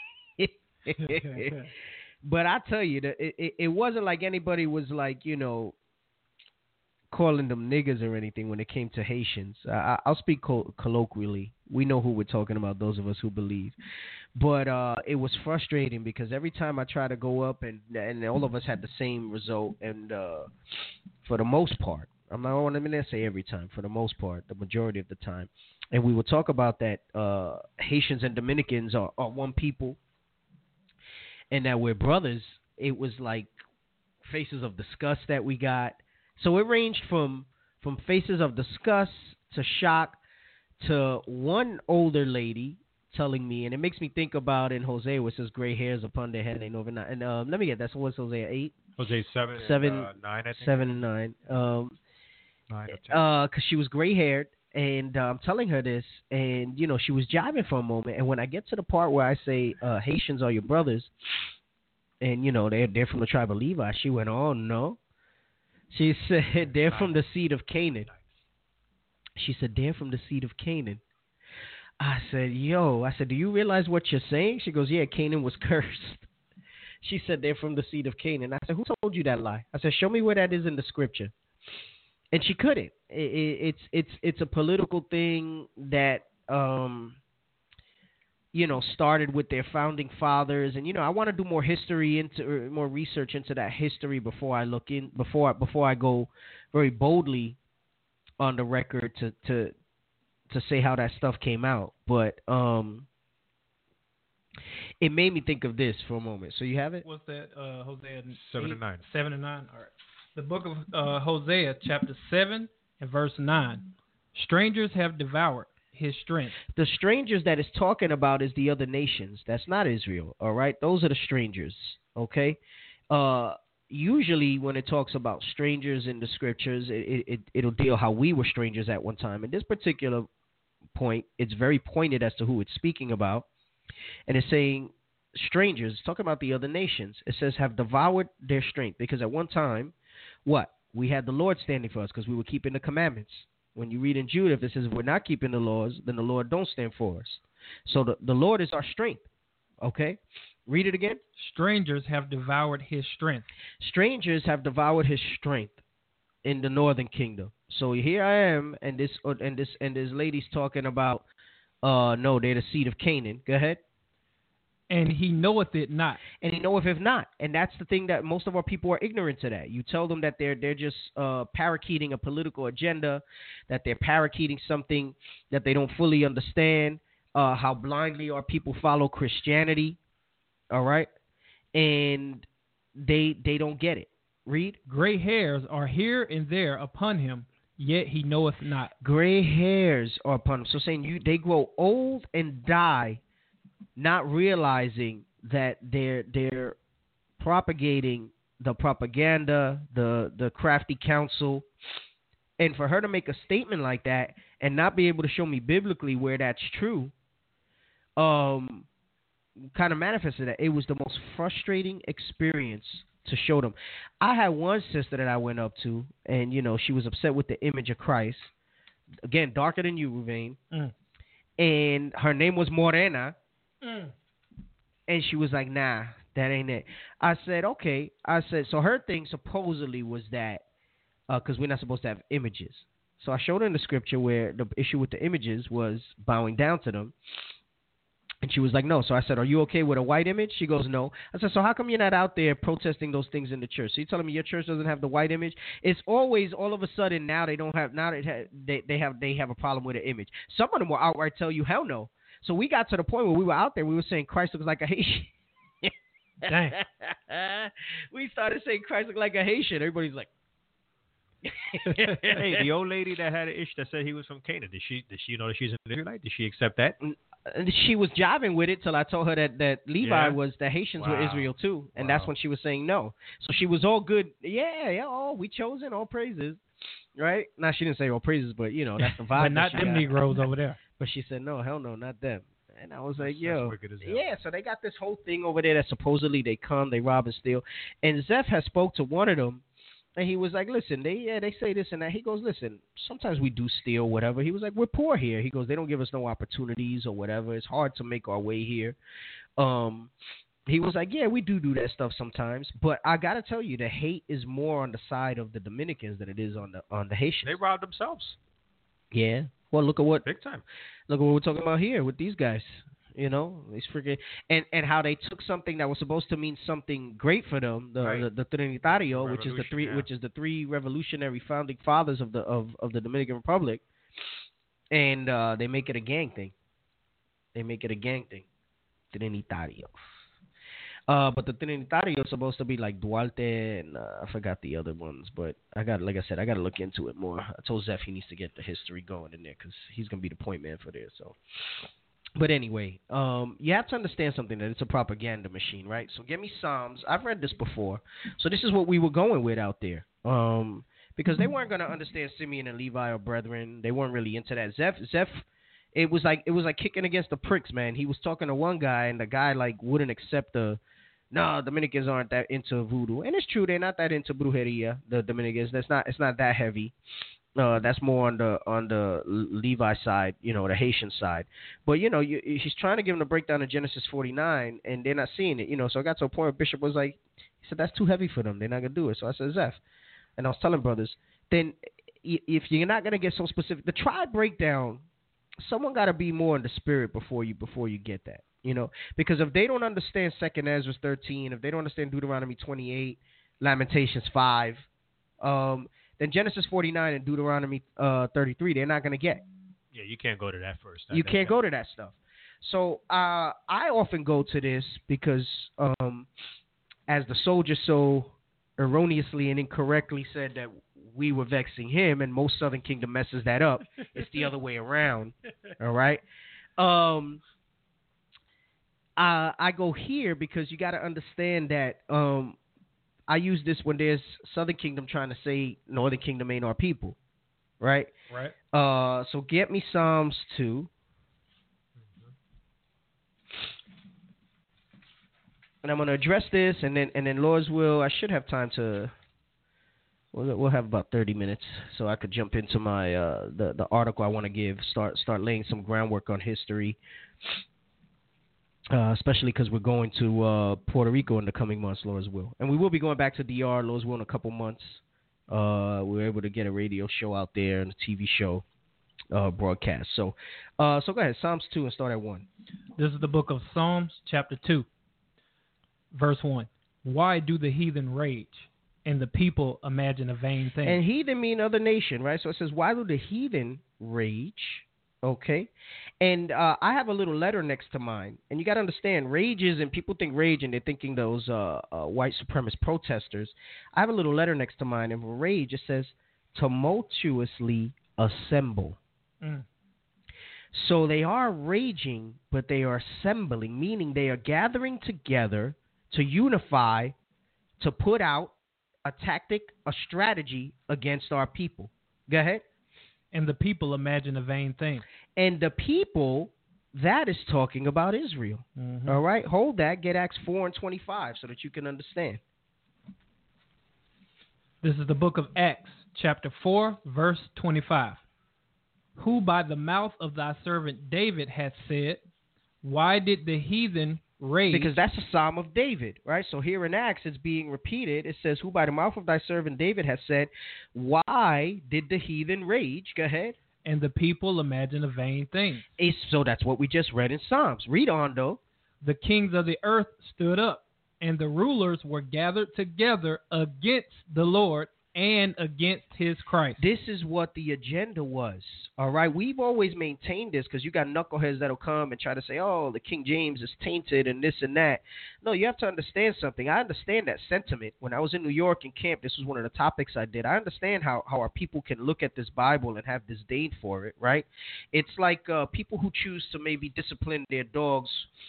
But I tell you, that it wasn't like anybody was like, calling them niggas or anything when it came to Haitians. I'll speak colloquially. We know who we're talking about, those of us who believe. But it was frustrating because every time I try to go up and all of us had the same result, and for the most part, I'm not going to say every time, for the most part, the majority of the time, and we will talk about that Haitians and Dominicans are one people and that we're brothers. It was like faces of disgust that we got. So it ranged from faces of disgust to shock to one older lady telling me, and it makes me think about in Hosea, which says gray hairs upon their head ain't overnight. And let me get that's what's Hosea 8. Hosea 7 and 9, I think. 7 and 9. 9 or 10. Because she was gray haired, and I'm telling her this, and she was jiving for a moment. And when I get to the part where I say Haitians are your brothers, and they're from the tribe of Levi, she went, oh no. She said, they're from the seed of Canaan. She said, they're from the seed of Canaan. I said, do you realize what you're saying? She goes, yeah, Canaan was cursed. She said, they're from the seed of Canaan. I said, who told you that lie? I said, show me where that is in the scripture. And she couldn't. It's a political thing that, started with their founding fathers, and I want to do more research into that history before I go very boldly on the record to say how that stuff came out. But It made me think of this for a moment. So you have it? What's that? Hosea 7-9. 7 and 9. All right. The book of Hosea, chapter 7 and verse 9. Strangers have devoured his strength. The strangers that it's talking about is the other nations. That's not Israel. All right. Those are the strangers. Okay. Usually when it talks about strangers in the scriptures, it'll deal how we were strangers at one time. In this particular point, it's very pointed as to who it's speaking about. And it's saying strangers, it's talking about the other nations. It says have devoured their strength, because at one time, what? We had the Lord standing for us because we were keeping the commandments. When you read in Jude, if it says we're not keeping the laws, then the Lord don't stand for us. So the Lord is our strength. Okay? Read it again. Strangers have devoured his strength. Strangers have devoured his strength in the northern kingdom. So here I am, and this lady's talking about no, they're the seed of Canaan. Go ahead. And he knoweth it not. And he knoweth it not. And that's the thing that most of our people are ignorant to that. You tell them that they're just parakeeting a political agenda, that they're parakeeting something that they don't fully understand, how blindly our people follow Christianity. All right? And they don't get it. Read. Gray hairs are here and there upon him, yet he knoweth not. Gray hairs are upon him. So saying they grow old and die, not realizing that they're propagating the propaganda, the crafty counsel. And for her to make a statement like that and not be able to show me biblically where that's true, kind of manifested that. It was the most frustrating experience to show them. I had one sister that I went up to, and, she was upset with the image of Christ. Again, darker than you, Ruvain. And her name was Morena. And she was like, nah, that ain't it. I said, okay. I said, so her thing supposedly was that, because we're not supposed to have images. So I showed her in the scripture where the issue with the images was bowing down to them. And she was like, no. So I said, are you okay with a white image? She goes, no. I said, so how come you're not out there protesting those things in the church? So you're telling me your church doesn't have the white image? It's always, all of a sudden, now they don't have, now they have a problem with the image. Some of them will outright tell you, hell no. So we got to the point where we were out there, we were saying Christ looks like a Haitian. Dang. We started saying Christ looked like a Haitian. Everybody's like, hey, the old lady that had an issue that said he was from Canaan, did she know that she's an Israelite? Did she accept that? She was jiving with it till I told her that Levi was, the Haitians were Israel too. And that's when she was saying no. So she was all good. Yeah, we chosen, all praises. Right? Now, she didn't say all praises, but, that's the vibe. But not them Negroes over there. But she said, no, hell no, not them. And I was like, yo. That's wicked as hell. Yeah, so they got this whole thing over there that supposedly they come, they rob and steal. And Zeph has spoke to one of them, and he was like, listen, they say this and that. He goes, listen, sometimes we do steal, whatever. He was like, we're poor here. He goes, they don't give us no opportunities or whatever. It's hard to make our way here. He was like, yeah, we do that stuff sometimes. But I got to tell you, the hate is more on the side of the Dominicans than it is on the Haitians. They robbed themselves. Yeah. Well, look at what big time. Look at what we're talking about here with these guys. These freaking and how they took something that was supposed to mean something great for them, the Trinitario, which is the three revolutionary founding fathers of the Dominican Republic, and they make it a gang thing. Trinitario. But the Trinitario is supposed to be like Duarte and I forgot the other ones, but like I said, I got to look into it more. I told Zeph he needs to get the history going in there because he's gonna be the point man for this. So, but anyway, you have to understand something, that it's a propaganda machine, right? So give me Psalms. I've read this before, so this is what we were going with out there. Because they weren't gonna understand Simeon and Levi or brethren. They weren't really into that. Zeph. It was like kicking against the pricks, man. He was talking to one guy, and the guy wouldn't accept Dominicans aren't that into voodoo, and it's true they're not that into brujeria. The Dominicans, it's not that heavy. That's more on the Levi side, the Haitian side. But he's trying to give them a breakdown of Genesis 49, and they're not seeing it. So it got to a point where Bishop was like, he said that's too heavy for them. They're not gonna do it. So I said, Zeph, and I was telling brothers, then if you're not gonna get so specific, the tribe breakdown. Someone got to be more in the spirit before you get that, because if they don't understand 2nd Ezra 13, if they don't understand Deuteronomy 28, Lamentations 5, then Genesis 49 and Deuteronomy 33, they're not going to get. Yeah, you can't go to that first. You can't go to that stuff. So I often go to this because as the soldier so erroneously and incorrectly said that we were vexing him, and most Southern Kingdom messes that up. It's the other way around. All right. I go here because you got to understand that I use this when there's Southern Kingdom trying to say Northern Kingdom ain't our people. Right? Right. So get me Psalms 2. And I'm going to address this, and then Lord's will, I should have time to. We'll have about 30 minutes, so I could jump into my the article I want to give. Start laying some groundwork on history, especially because we're going to Puerto Rico in the coming months, Lord's will, and we will be going back to DR, Lord's will, in a couple months. We were able to get a radio show out there and a TV show broadcast. So go ahead, Psalms 2, and start at 1. This is the book of Psalms, chapter 2. Verse 1, why do the heathen rage and the people imagine a vain thing? And heathen mean other nation, right? So it says, why do the heathen rage? Okay. And I have a little letter next to mine. And you got to understand, rages, and people think rage and they're thinking those white supremacist protesters. I have a little letter next to mine. And for rage, it says, tumultuously assemble. So they are raging, but they are assembling, meaning they are gathering together to unify, to put out a tactic, a strategy against our people. Go ahead. And the people imagine a vain thing. And the people, that is talking about Israel. Mm-hmm. All right? Hold that. Get Acts 4 and 25 so that you can understand. This is the book of Acts, chapter 4, verse 25. Who by the mouth of thy servant David hath said, why did the heathen rage? Because that's a psalm of David, right? So here in Acts, it's being repeated. It says, who by the mouth of thy servant David has said, why did the heathen rage? Go ahead. And the people imagine a vain thing. So that's what we just read in Psalms. Read on, though. The kings of the earth stood up, and the rulers were gathered together against the Lord and against his Christ. This is what the agenda was. All right. We've always maintained this because you got knuckleheads that'll come and try to say, oh, the King James is tainted and this and that. No, you have to understand something. I understand that sentiment. When I was in New York in camp, this was one of the topics I did. I understand how our people can look at this Bible and have disdain for it, right? It's like people who choose to maybe discipline their dogs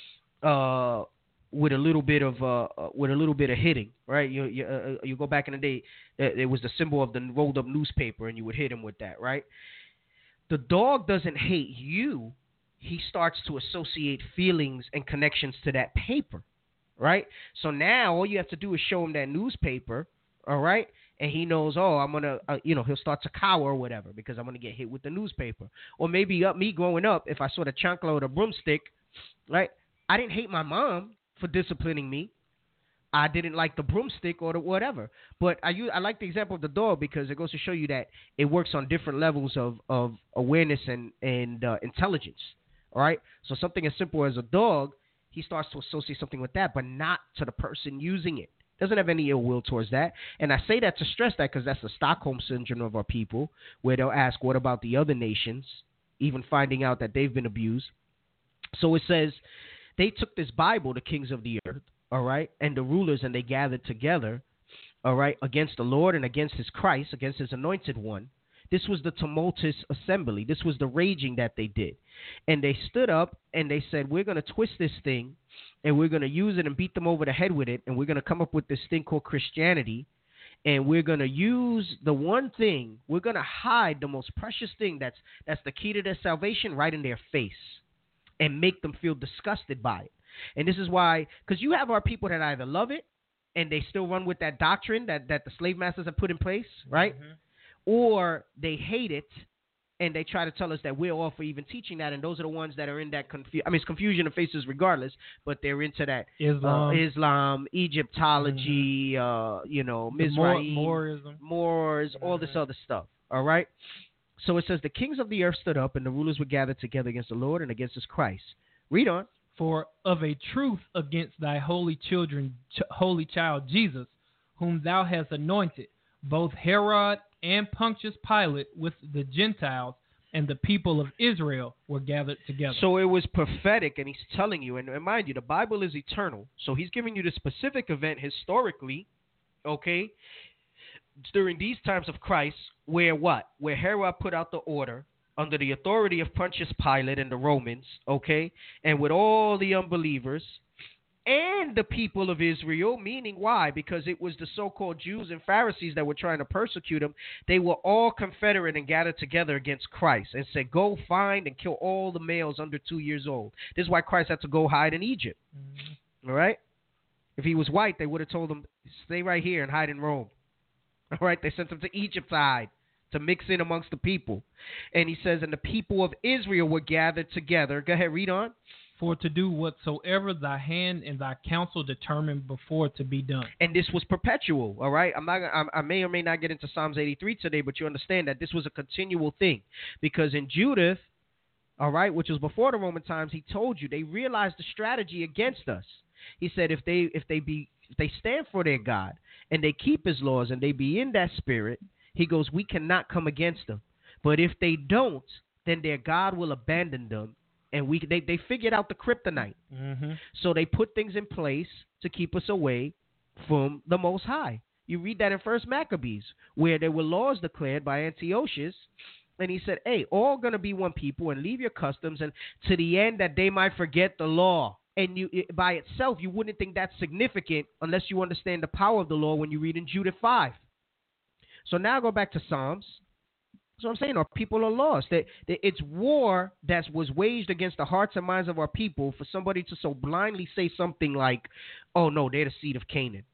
with a little bit of hitting, right? You go back in the day, it was the symbol of the rolled up newspaper, and you would hit him with that, right? The dog doesn't hate you; he starts to associate feelings and connections to that paper, right? So now all you have to do is show him that newspaper, all right? And he knows, oh, I'm gonna, he'll start to cower or whatever because I'm gonna get hit with the newspaper. Or maybe me growing up, if I saw the chancla or the broomstick, right? I didn't hate my mom for disciplining me. I didn't like the broomstick or the whatever. But I like the example of the dog because it goes to show you that it works on different levels of awareness and intelligence. All right? So something as simple as a dog, he starts to associate something with that, but not to the person using it. Doesn't have any ill will towards that. And I say that to stress that because that's the Stockholm syndrome of our people, where they'll ask, what about the other nations, even finding out that they've been abused. So it says, they took this Bible, the kings of the earth, all right, and the rulers, and they gathered together, all right, against the Lord and against his Christ, against his anointed one. This was the tumultuous assembly. This was the raging that they did. And they stood up and they said, we're going to twist this thing and we're going to use it and beat them over the head with it. And we're going to come up with this thing called Christianity. And we're going to use the one thing, we're going to hide the most precious thing that's the key to their salvation right in their face, and make them feel disgusted by it. And this is why, because you have our people that either love it and they still run with that doctrine that the slave masters have put in place, right? Mm-hmm. Or they hate it and they try to tell us that we're all for even teaching that. And those are the ones that are in that it's confusion of faces regardless, but they're into that Islam, Egyptology, Mizraim, Moors, all this other stuff. All right. So it says the kings of the earth stood up and the rulers were gathered together against the Lord and against his Christ. Read on. For of a truth against thy holy child Jesus, whom thou hast anointed, both Herod and Pontius Pilate with the Gentiles and the people of Israel were gathered together. So it was prophetic, and he's telling you, and mind you, the Bible is eternal. So he's giving you the specific event historically, okay, during these times of Christ, where what? Where Herod put out the order under the authority of Pontius Pilate and the Romans, okay, and with all the unbelievers and the people of Israel, meaning why? Because it was the so-called Jews and Pharisees that were trying to persecute him. They were all confederate and gathered together against Christ and said, go find and kill all the males under 2 years old. This is why Christ had to go hide in Egypt. Mm-hmm. All right? If he was white, they would have told him, stay right here and hide in Rome. All right? They sent him to Egypt to hide, to mix in amongst the people. And he says, and the people of Israel were gathered together. Go ahead, read on. For to do whatsoever thy hand and thy counsel determined before to be done. And this was perpetual, all right? I may or may not get into Psalms 83 today, but you understand that this was a continual thing. Because in Judith, all right, which was before the Roman times, he told you, they realized the strategy against us. He said if they stand for their God and they keep his laws and they be in that spirit, he goes, we cannot come against them. But if they don't, then their God will abandon them. And they figured out the kryptonite. Mm-hmm. So they put things in place to keep us away from the Most High. You read that in 1 Maccabees, where there were laws declared by Antiochus. And he said, hey, all going to be one people and leave your customs, and to the end that they might forget the law. And by itself, you wouldn't think that's significant unless you understand the power of the law when you read in Judith 5. So now go back to Psalms. So I'm saying our people are lost. It's war that was waged against the hearts and minds of our people for somebody to so blindly say something like, oh, no, they're the seed of Canaan.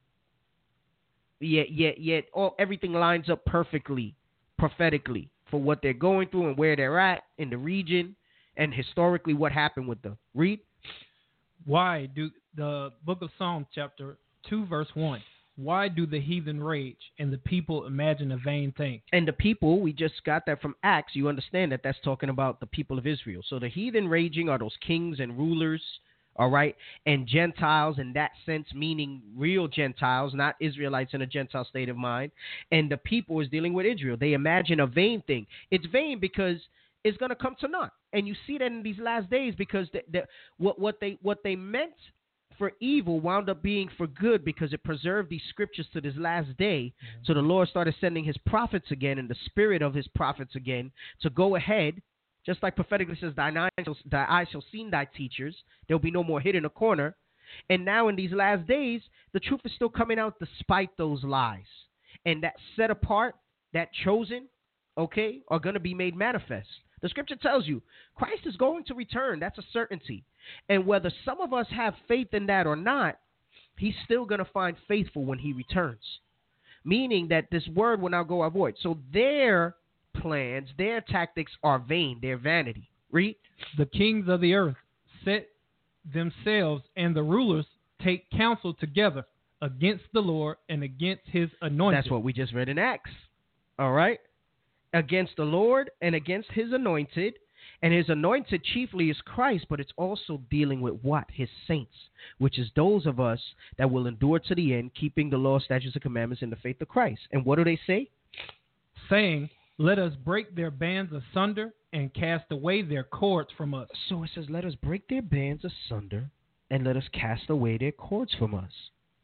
Yet everything lines up perfectly, prophetically, for what they're going through and where they're at in the region and historically what happened with them. Read. Why do the book of Psalms chapter 2 verse 1. Why do the heathen rage and the people imagine a vain thing? And the people, we just got that from Acts. You understand that that's talking about the people of Israel. So the heathen raging are those kings and rulers, all right, and Gentiles in that sense, meaning real Gentiles, not Israelites in a Gentile state of mind. And the people is dealing with Israel. They imagine a vain thing. It's vain because it's going to come to naught. And you see that in these last days because what they meant for evil wound up being for good because it preserved these scriptures to this last day. Mm-hmm. So the Lord started sending his prophets again and the spirit of his prophets again to go ahead, just like prophetically says, thy eyes shall see thy teachers. There'll be no more hid in a corner. And now in these last days, the truth is still coming out despite those lies. And that set apart, that chosen, okay, are going to be made manifest. The scripture tells you Christ is going to return. That's a certainty. And whether some of us have faith in that or not, he's still going to find faithful when he returns. Meaning that this word will not go void. So their plans, their tactics are vain. They're vanity. Read. The kings of the earth set themselves and the rulers take counsel together against the Lord and against his anointed. That's what we just read in Acts. All right. Against the Lord and against his anointed. And his anointed chiefly is Christ, but it's also dealing with what? His saints, which is those of us that will endure to the end, keeping the law, statutes, and commandments in the faith of Christ. And what do they say? Saying, let us break their bands asunder and cast away their cords from us. So it says, let us break their bands asunder and let us cast away their cords from us.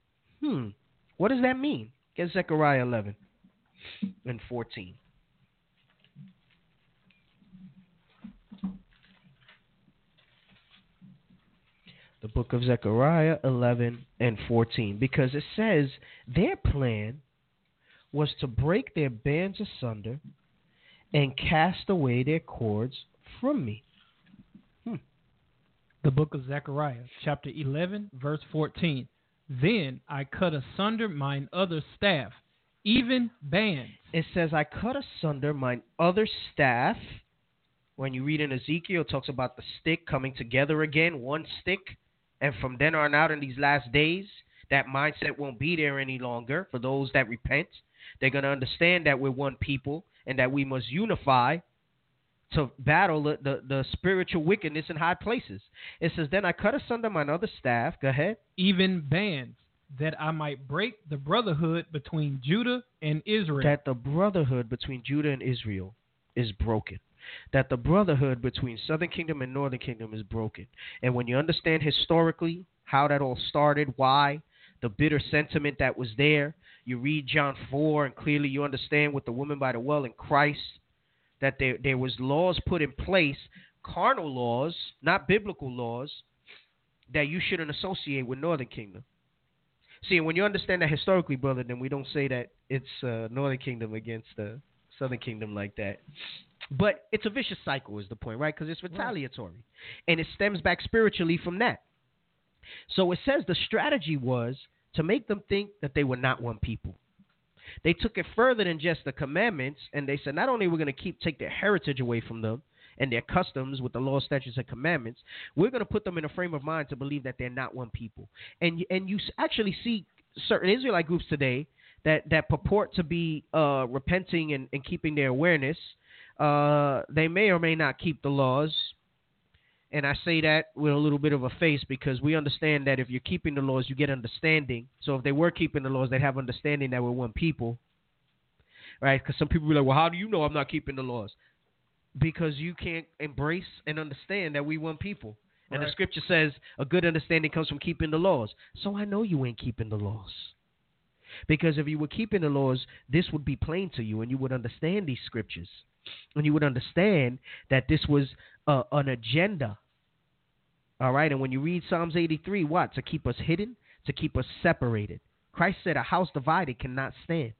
What does that mean? Get Zechariah 11 and 14. The book of Zechariah 11 and 14. Because it says their plan was to break their bands asunder and cast away their cords from me. The book of Zechariah, chapter 11, verse 14. Then I cut asunder mine other staff, even bands. It says, I cut asunder mine other staff. When you read in Ezekiel, it talks about the stick coming together again, one stick. And from then on out in these last days, that mindset won't be there any longer for those that repent. They're going to understand that we're one people and that we must unify to battle the spiritual wickedness in high places. It says, then I cut asunder mine other staff. Go ahead. Even bands, that I might break the brotherhood between Judah and Israel. That the brotherhood between Judah and Israel is broken. that the brotherhood between Southern Kingdom and Northern Kingdom is broken. And when you understand historically how that all started, why, the bitter sentiment that was there, you read John 4 and clearly you understand with the woman by the well in Christ, that there was laws put in place, carnal laws, not biblical laws, that you shouldn't associate with Northern Kingdom. See, when you understand that historically, brother, then we don't say that it's Northern Kingdom against the Southern Kingdom like that. But it's a vicious cycle is the point, right? Because it's retaliatory. And it stems back spiritually from that. So it says the strategy was to make them think that they were not one people. They took it further than just the commandments, and they said not only are we going to take their heritage away from them and their customs with the law, statutes, and commandments, we're going to put them in a frame of mind to believe that they're not one people. And you actually see certain Israelite groups today that purport to be repenting and keeping their awareness. They may or may not keep the laws. And I say that with a little bit of a face because we understand that if you're keeping the laws, you get understanding. So if they were keeping the laws, they'd have understanding that we're one people, right? Because some people be like, well, how do you know I'm not keeping the laws? Because you can't embrace and understand that we one people. And the scripture says a good understanding comes from keeping the laws. So I know you ain't keeping the laws. Because if you were keeping the laws, this would be plain to you and you would understand these scriptures. And you would understand that this was an agenda. All right. And when you read Psalms 83, what? To keep us hidden, to keep us separated. Christ said a house divided cannot stand.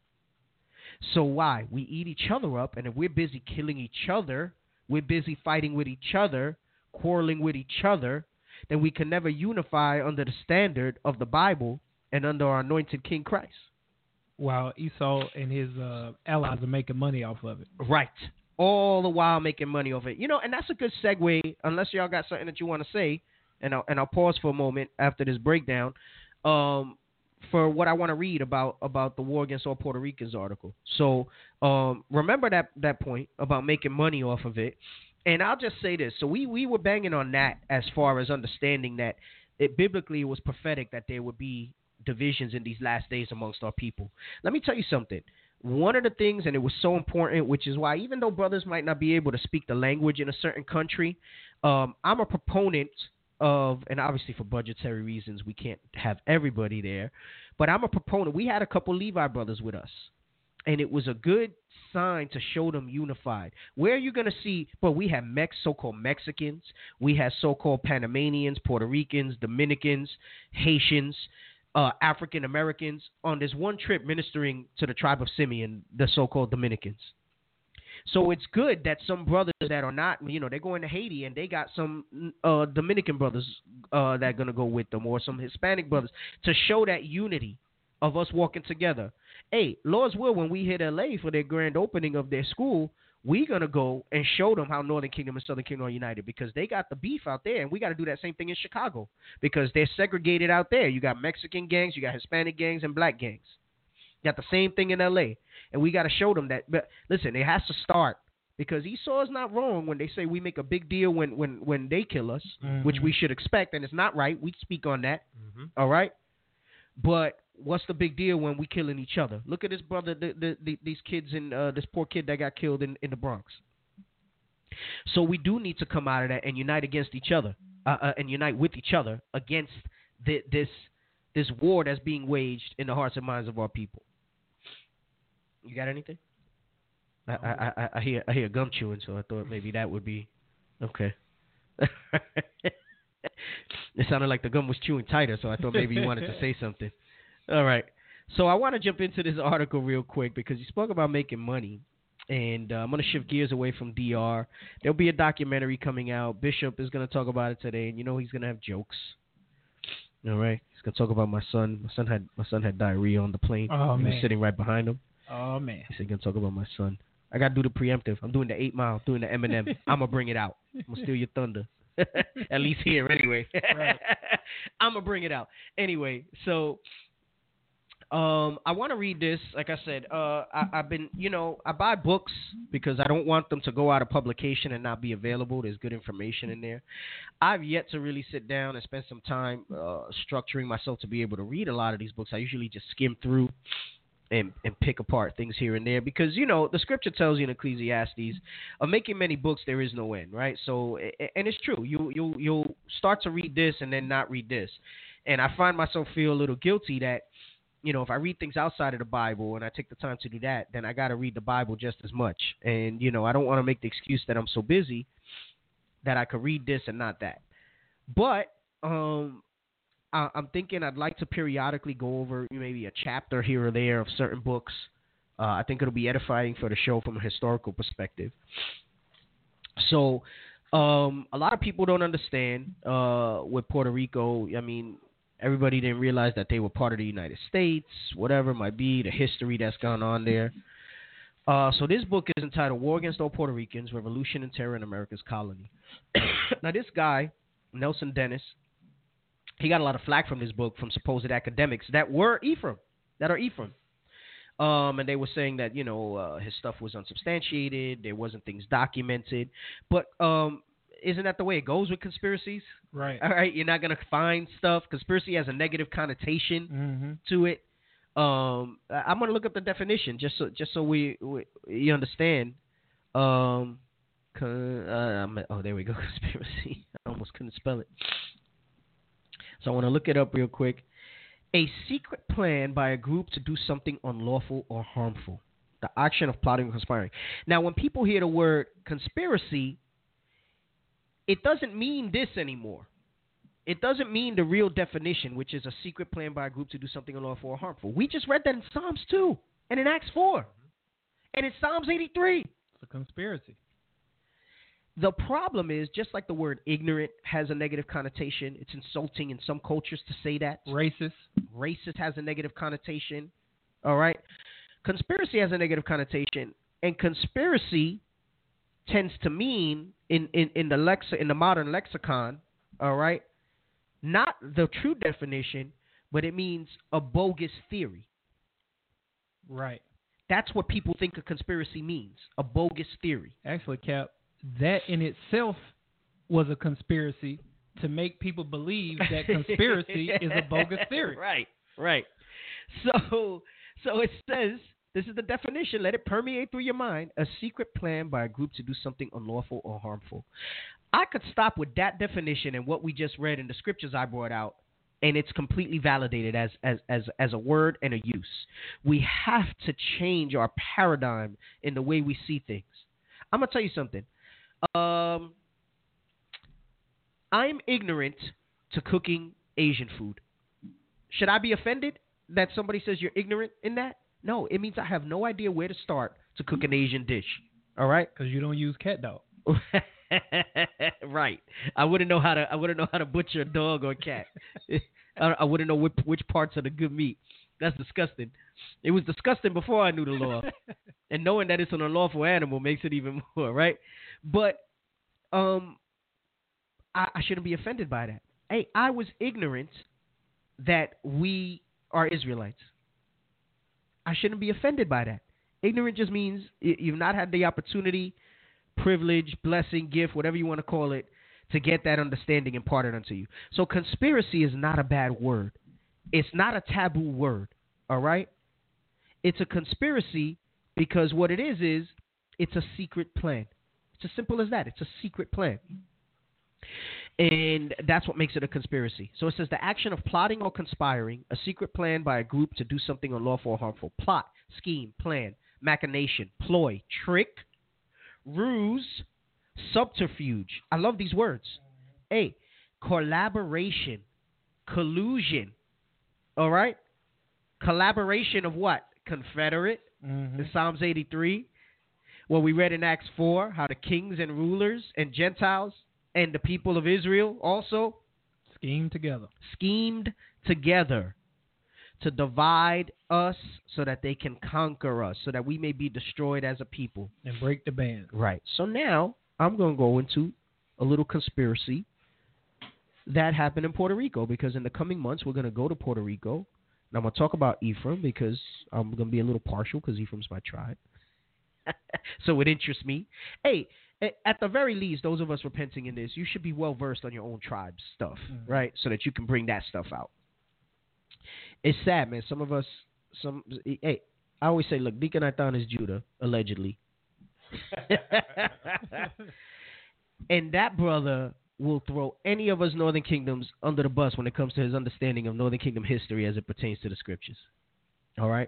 So why? We eat each other up. And if we're busy killing each other, we're busy fighting with each other, quarreling with each other, then we can never unify under the standard of the Bible and under our anointed King Christ. While Esau and his allies are making money off of it. Right. All the while making money off it. You know, and that's a good segue, unless y'all got something that you want to say, and I'll pause for a moment after this breakdown, for what I want to read about the War Against All Puerto Ricans article. So remember that point about making money off of it. And I'll just say this. So we were banging on that as far as understanding that biblically it was prophetic that there would be divisions in these last days amongst our people. Let me tell you something. One of the things, and it was so important, which is why even though brothers might not be able to speak the language in a certain country, I'm a proponent of, and obviously for budgetary reasons, we can't have everybody there, but I'm a proponent. We had a couple Levi brothers with us, and it was a good sign to show them unified. Where are you going to see, but we have so-called Mexicans, we have so-called Panamanians, Puerto Ricans, Dominicans, Haitians, African Americans on this one trip ministering to the tribe of Simeon, the so-called Dominicans. So it's good that some brothers that are not, they're going to Haiti and they got some Dominican brothers that are going to go with them, or some Hispanic brothers, to show that unity of us walking together. Hey, Lord's will, when we hit LA for their grand opening of their school, we're going to go and show them how Northern Kingdom and Southern Kingdom are united, because they got the beef out there, and we got to do that same thing in Chicago because they're segregated out there. You got Mexican gangs, you got Hispanic gangs, and black gangs. You got the same thing in L.A., and we got to show them that. But listen, it has to start, because Esau is not wrong when they say we make a big deal when they kill us, which we should expect, and it's not right. We speak on that, all right? But what's the big deal when we killing each other? Look at this brother, these kids, and this poor kid that got killed in the Bronx. So we do need to come out of that and unite against each other, and unite with each other against this war that's being waged in the hearts and minds of our people. You got anything? I hear gum chewing, so I thought maybe that would be okay. It sounded like the gum was chewing tighter, so I thought maybe you wanted to say something. All right. So I want to jump into this article real quick because you spoke about making money, and I'm going to shift gears away from DR. There'll be a documentary coming out. Bishop is going to talk about it today, and he's going to have jokes. All right. He's going to talk about my son. My son had diarrhea on the plane. Oh, man. He was sitting right behind him. Oh, man. He said he's going to talk about my son. I got to do the preemptive. I'm doing the 8 Mile, doing the Eminem. I'm going to bring it out. I'm going to steal your thunder. At least here, anyway. Right. I'm going to bring it out. Anyway, so I want to read this. Like I said, I've been, I buy books because I don't want them to go out of publication and not be available. There's good information in there. I've yet to really sit down and spend some time structuring myself to be able to read a lot of these books. I usually just skim through and pick apart things here and there, because the scripture tells you in Ecclesiastes, of making many books there is no end, right? So, and it's true. You'll start to read this and then not read this, and I find myself feel a little guilty that if I read things outside of the Bible and I take the time to do that, then I got to read the Bible just as much. And I don't want to make the excuse that I'm so busy that I could read this and not that. But I'm thinking I'd like to periodically go over maybe a chapter here or there of certain books. I think it'll be edifying for the show from a historical perspective. So a lot of people don't understand with Puerto Rico. I mean, everybody didn't realize that they were part of the United States, whatever it might be, the history that's gone on there. So this book is entitled War Against All Puerto Ricans, Revolution and Terror in America's Colony. Now, this guy, Nelson Dennis, he got a lot of flack from this book from supposed academics that are Ephraim. And they were saying that, his stuff was unsubstantiated, there wasn't things documented. But isn't that the way it goes with conspiracies? Right. All right, you're not going to find stuff. Conspiracy has a negative connotation to it. I'm going to look up the definition just so you understand. Oh, there we go. Conspiracy. I almost couldn't spell it. So I want to look it up real quick. A secret plan by a group to do something unlawful or harmful. The action of plotting or conspiring. Now, when people hear the word conspiracy, it doesn't mean this anymore. It doesn't mean the real definition, which is a secret plan by a group to do something unlawful or harmful. We just read that in Psalms 2 and in Acts 4 and in Psalms 83. It's a conspiracy. The problem is, just like the word ignorant has a negative connotation, it's insulting in some cultures to say that. Racist. Racist has a negative connotation. All right. Conspiracy has a negative connotation, and conspiracy tends to mean in the modern lexicon, all right, not the true definition, but it means a bogus theory. Right. That's what people think a conspiracy means, a bogus theory. Actually, Cap, that in itself was a conspiracy to make people believe that conspiracy is a bogus theory. Right. So it says, this is the definition, let it permeate through your mind, a secret plan by a group to do something unlawful or harmful. I could stop with that definition and what we just read in the scriptures I brought out, and it's completely validated as a word and a use. We have to change our paradigm in the way we see things. I'm going to tell you something. I'm ignorant to cooking Asian food. Should I be offended that somebody says you're ignorant in that? No, it means I have no idea where to start to cook an Asian dish. All right? Because you don't use cat dog. Right. I wouldn't know how to butcher a dog or a cat. I wouldn't know which parts are the good meat. That's disgusting. It was disgusting before I knew the law. And knowing that it's an unlawful animal makes it even more, right? But I shouldn't be offended by that. Hey, I was ignorant that we are Israelites. I shouldn't be offended by that. Ignorant just means you've not had the opportunity, privilege, blessing, gift, whatever you want to call it, to get that understanding imparted unto you. So conspiracy is not a bad word. It's not a taboo word, all right? It's a conspiracy because what it is it's a secret plan. It's as simple as that. It's a secret plan. And that's what makes it a conspiracy. So it says the action of plotting or conspiring, a secret plan by a group to do something unlawful or harmful. Plot, scheme, plan, machination, ploy, trick, ruse, subterfuge. I love these words. A, collaboration, collusion. All right? Collaboration of what? Confederate. In Psalms 83. What we read in Acts 4, how the kings and rulers and Gentiles and the people of Israel also schemed together to divide us so that they can conquer us, so that we may be destroyed as a people. And break the band. Right. So now I'm going to go into a little conspiracy that happened in Puerto Rico, because in the coming months we're going to go to Puerto Rico. And I'm going to talk about Ephraim because I'm going to be a little partial because Ephraim's my tribe. So it interests me. Hey, at the very least, those of us repenting in this, you should be well versed on your own tribe's stuff, right? So that you can bring that stuff out. It's sad, man. Some of us, I always say, look, Deacon Nathan is Judah, allegedly. And that brother will throw any of us Northern Kingdoms under the bus when it comes to his understanding of Northern Kingdom history as it pertains to the scriptures. All right?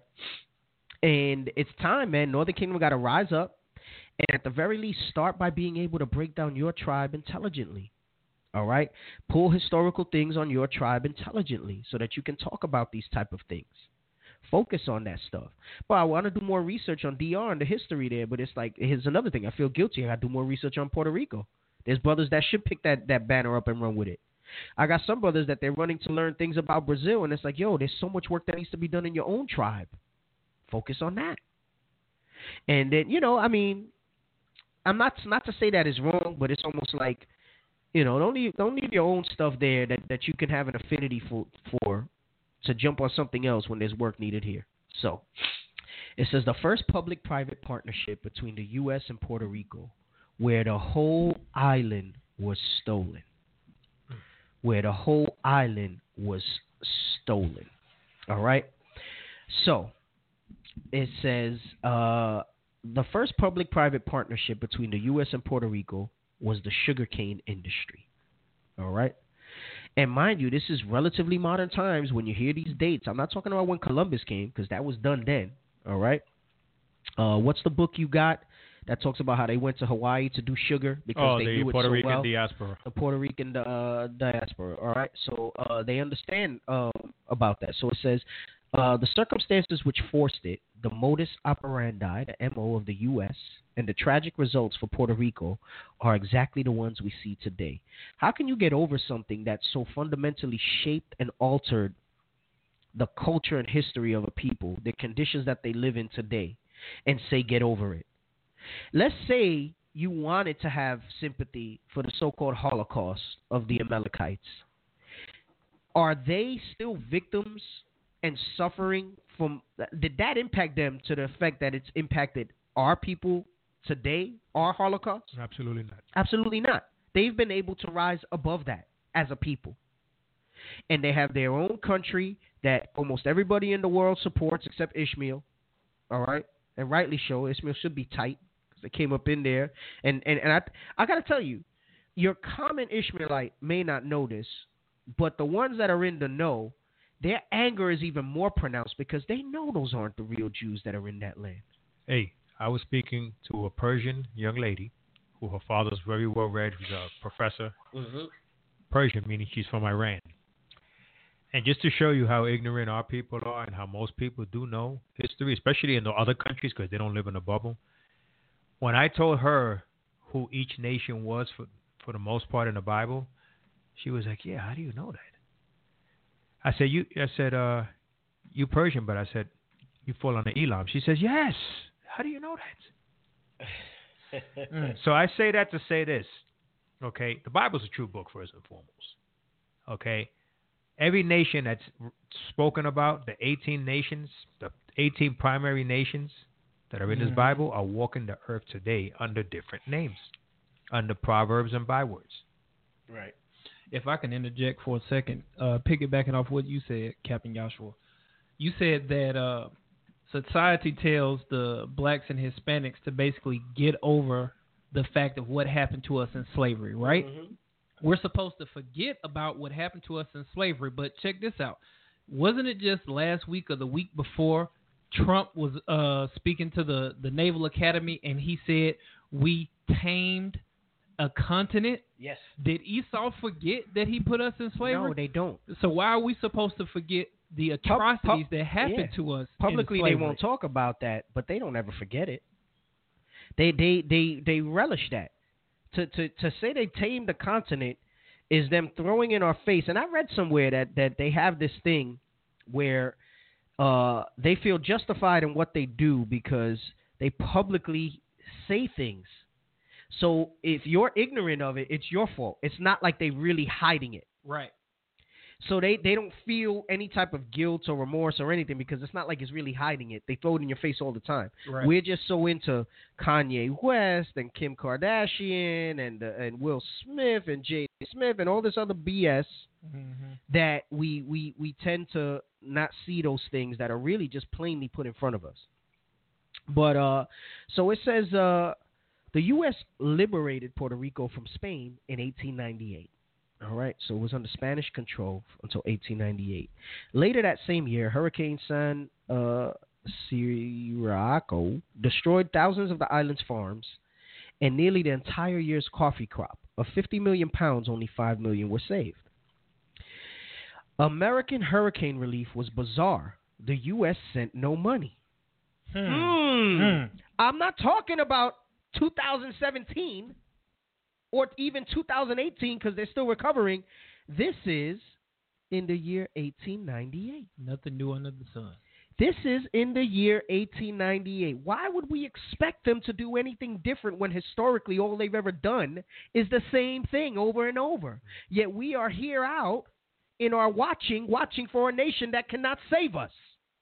And it's time, man. Northern Kingdom got to rise up and at the very least start by being able to break down your tribe intelligently. All right? Pull historical things on your tribe intelligently so that you can talk about these type of things. Focus on that stuff. But I want to do more research on DR and the history there, but it's like, here's another thing. I feel guilty. I got to do more research on Puerto Rico. There's brothers that should pick that banner up and run with it. I got some brothers that they're running to learn things about Brazil, and it's like, yo, there's so much work that needs to be done in your own tribe. Focus on that. And then, I mean, I'm not to say that is wrong, but it's almost like, don't leave your own stuff there that you can have an affinity for to jump on something else when there's work needed here. So it says the first public-private partnership between the U.S. and Puerto Rico, where the whole island was stolen. Where the whole island was stolen. All right? So it says the first public-private partnership between the U.S. and Puerto Rico was the sugarcane industry. All right? And mind you, this is relatively modern times when you hear these dates. I'm not talking about when Columbus came, because that was done then. All right? What's the book you got that talks about how they went to Hawaii to do sugar because they knew it so well? The Puerto Rican diaspora. The Puerto Rican diaspora. All right? So they understand about that. So it says, the circumstances which forced it, the modus operandi, the MO of the U.S., and the tragic results for Puerto Rico are exactly the ones we see today. How can you get over something that so fundamentally shaped and altered the culture and history of a people, the conditions that they live in today, and say get over it? Let's say you wanted to have sympathy for the so-called Holocaust of the Amalekites. Are they still victims and suffering from? Did that impact them to the effect that it's impacted our people today, our Holocaust? Absolutely not. Absolutely not. They've been able to rise above that as a people. And they have their own country that almost everybody in the world supports except Ishmael. All right? And rightly so. Ishmael should be tight because they came up in there. And I got to tell you, your common Ishmaelite may not know this, but the ones that are in the know, their anger is even more pronounced because they know those aren't the real Jews that are in that land. Hey, I was speaking to a Persian young lady who her father's very well read. He's a professor. Mm-hmm. Persian, meaning she's from Iran. And just to show you how ignorant our people are and how most people do know history, especially in the other countries because they don't live in a bubble, when I told her who each nation was for the most part in the Bible, she was like, yeah, how do you know that? I said, you Persian, but I said, you fall under Elam. She says, yes. How do you know that? So I say that to say this, okay? The Bible's a true book first and foremost, okay? Every nation that's spoken about, the 18 nations, the 18 primary nations that are in this Bible are walking the earth today under different names, under proverbs and bywords. Right. If I can interject for a second, piggybacking off what you said, Captain Joshua, you said that society tells the blacks and Hispanics to basically get over the fact of what happened to us in slavery, right? Mm-hmm. We're supposed to forget about what happened to us in slavery, but check this out. Wasn't it just last week or the week before Trump was speaking to the Naval Academy and he said we tamed a continent? Yes. Did Esau forget that he put us in slavery? No, they don't. So why are we supposed to forget the atrocities that happened to us publicly? In they won't talk about that, but they don't ever forget it. They relish that. To say they tamed the continent is them throwing in our face. And I read somewhere that they have this thing where they feel justified in what they do because they publicly say things. So if you're ignorant of it, it's your fault. It's not like they really hiding it. Right. So they don't feel any type of guilt or remorse or anything because it's not like it's really hiding it. They throw it in your face all the time. Right. We're just so into Kanye West and Kim Kardashian and Will Smith and Jay Smith and all this other BS that we tend to not see those things that are really just plainly put in front of us. But so it says the U.S. liberated Puerto Rico from Spain in 1898. All right, so it was under Spanish control until 1898. Later that same year, Hurricane San Ciriaco destroyed thousands of the island's farms and nearly the entire year's coffee crop. Of 50 million pounds, only 5 million were saved. American hurricane relief was bizarre. The U.S. sent no money. I'm not talking about 2017 or even 2018 because they're still recovering. This is in the year 1898. Nothing new under the sun. This is in the year 1898. Why would we expect them to do anything different when historically all they've ever done is the same thing over and over? Yet we are here out in our watching for a nation that cannot save us.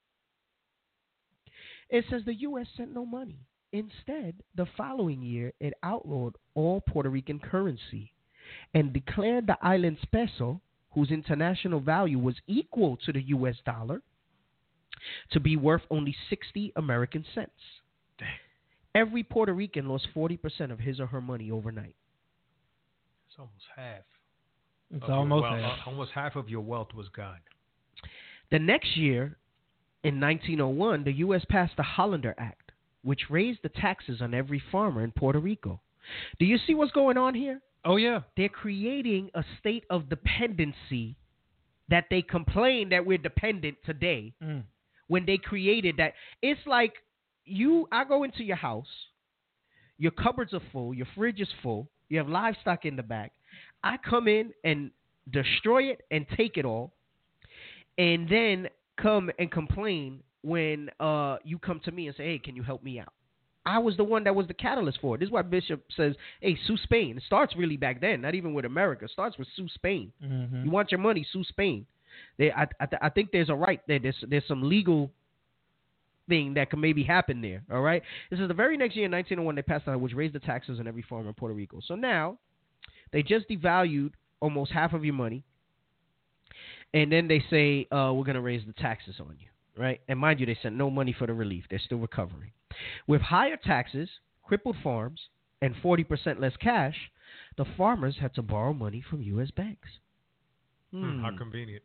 It says the U.S. sent no money. Instead, the following year, it outlawed all Puerto Rican currency and declared the island's peso, whose international value was equal to the U.S. dollar, to be worth only 60 American cents. Dang. Every Puerto Rican lost 40% of his or her money overnight. It's almost half. It's almost half. Almost half of your wealth was gone. The next year, in 1901, the U.S. passed the Hollander Act, which raised the taxes on every farmer in Puerto Rico. Do you see what's going on here? Oh, yeah. They're creating a state of dependency that they complain that we're dependent today when they created that. It's like I go into your house, your cupboards are full, your fridge is full, you have livestock in the back. I come in and destroy it and take it all, and then come and complain when you come to me and say, hey, can you help me out? I was the one that was the catalyst for it. This is why Bishop says, hey, sue Spain. It starts really back then, not even with America. It starts with sue Spain. You want your money, sue Spain. I think there's a right there. There's some legal thing that could maybe happen there, all right? This is the very next year in 1901 they passed out, which raised the taxes on every farmer in Puerto Rico. So now they just devalued almost half of your money, and then they say, we're going to raise the taxes on you. Right? And mind you, they sent no money for the relief. They're still recovering. With higher taxes, crippled farms, and 40% less cash, the farmers had to borrow money from U.S. banks. How convenient.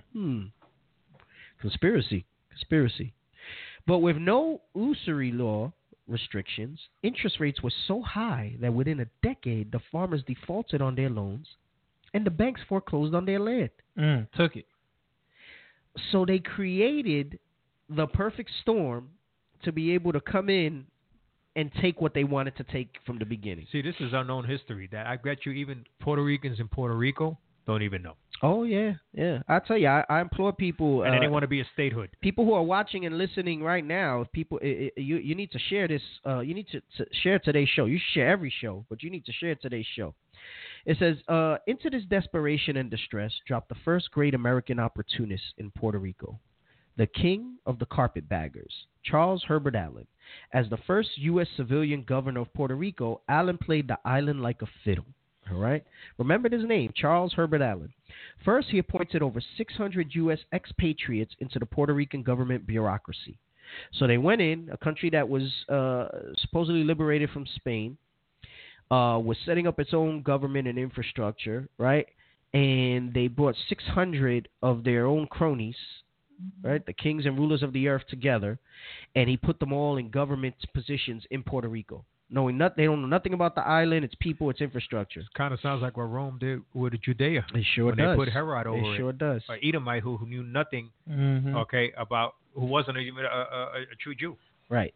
Conspiracy. But with no usury law restrictions, interest rates were so high that within a decade, the farmers defaulted on their loans and the banks foreclosed on their land. Took it. So they created the perfect storm to be able to come in and take what they wanted to take from the beginning. See, this is unknown history that I bet you even Puerto Ricans in Puerto Rico don't even know. Oh, yeah. I tell you, I implore people. And they want to be a statehood. People who are watching and listening right now, you need to share this. You need to share today's show. You should share every show, but you need to share today's show. It says, into this desperation and distress dropped the first great American opportunist in Puerto Rico, the king of the carpetbaggers, Charles Herbert Allen. As the first U.S. civilian governor of Puerto Rico, Allen played the island like a fiddle. All right? Remember his name, Charles Herbert Allen. First, he appointed over 600 U.S. expatriates into the Puerto Rican government bureaucracy. So they went in, a country that was supposedly liberated from Spain, was setting up its own government and infrastructure, right? And they brought 600 of their own cronies, right, the kings and rulers of the earth together, and he put them all in government positions in Puerto Rico, knowing they don't know nothing about the island, its people, its infrastructure. It kind of sounds like what Rome did with Judea. It sure when does. They put Herod over it. Sure does. Or Edomite who knew nothing, about who wasn't even a true Jew. Right.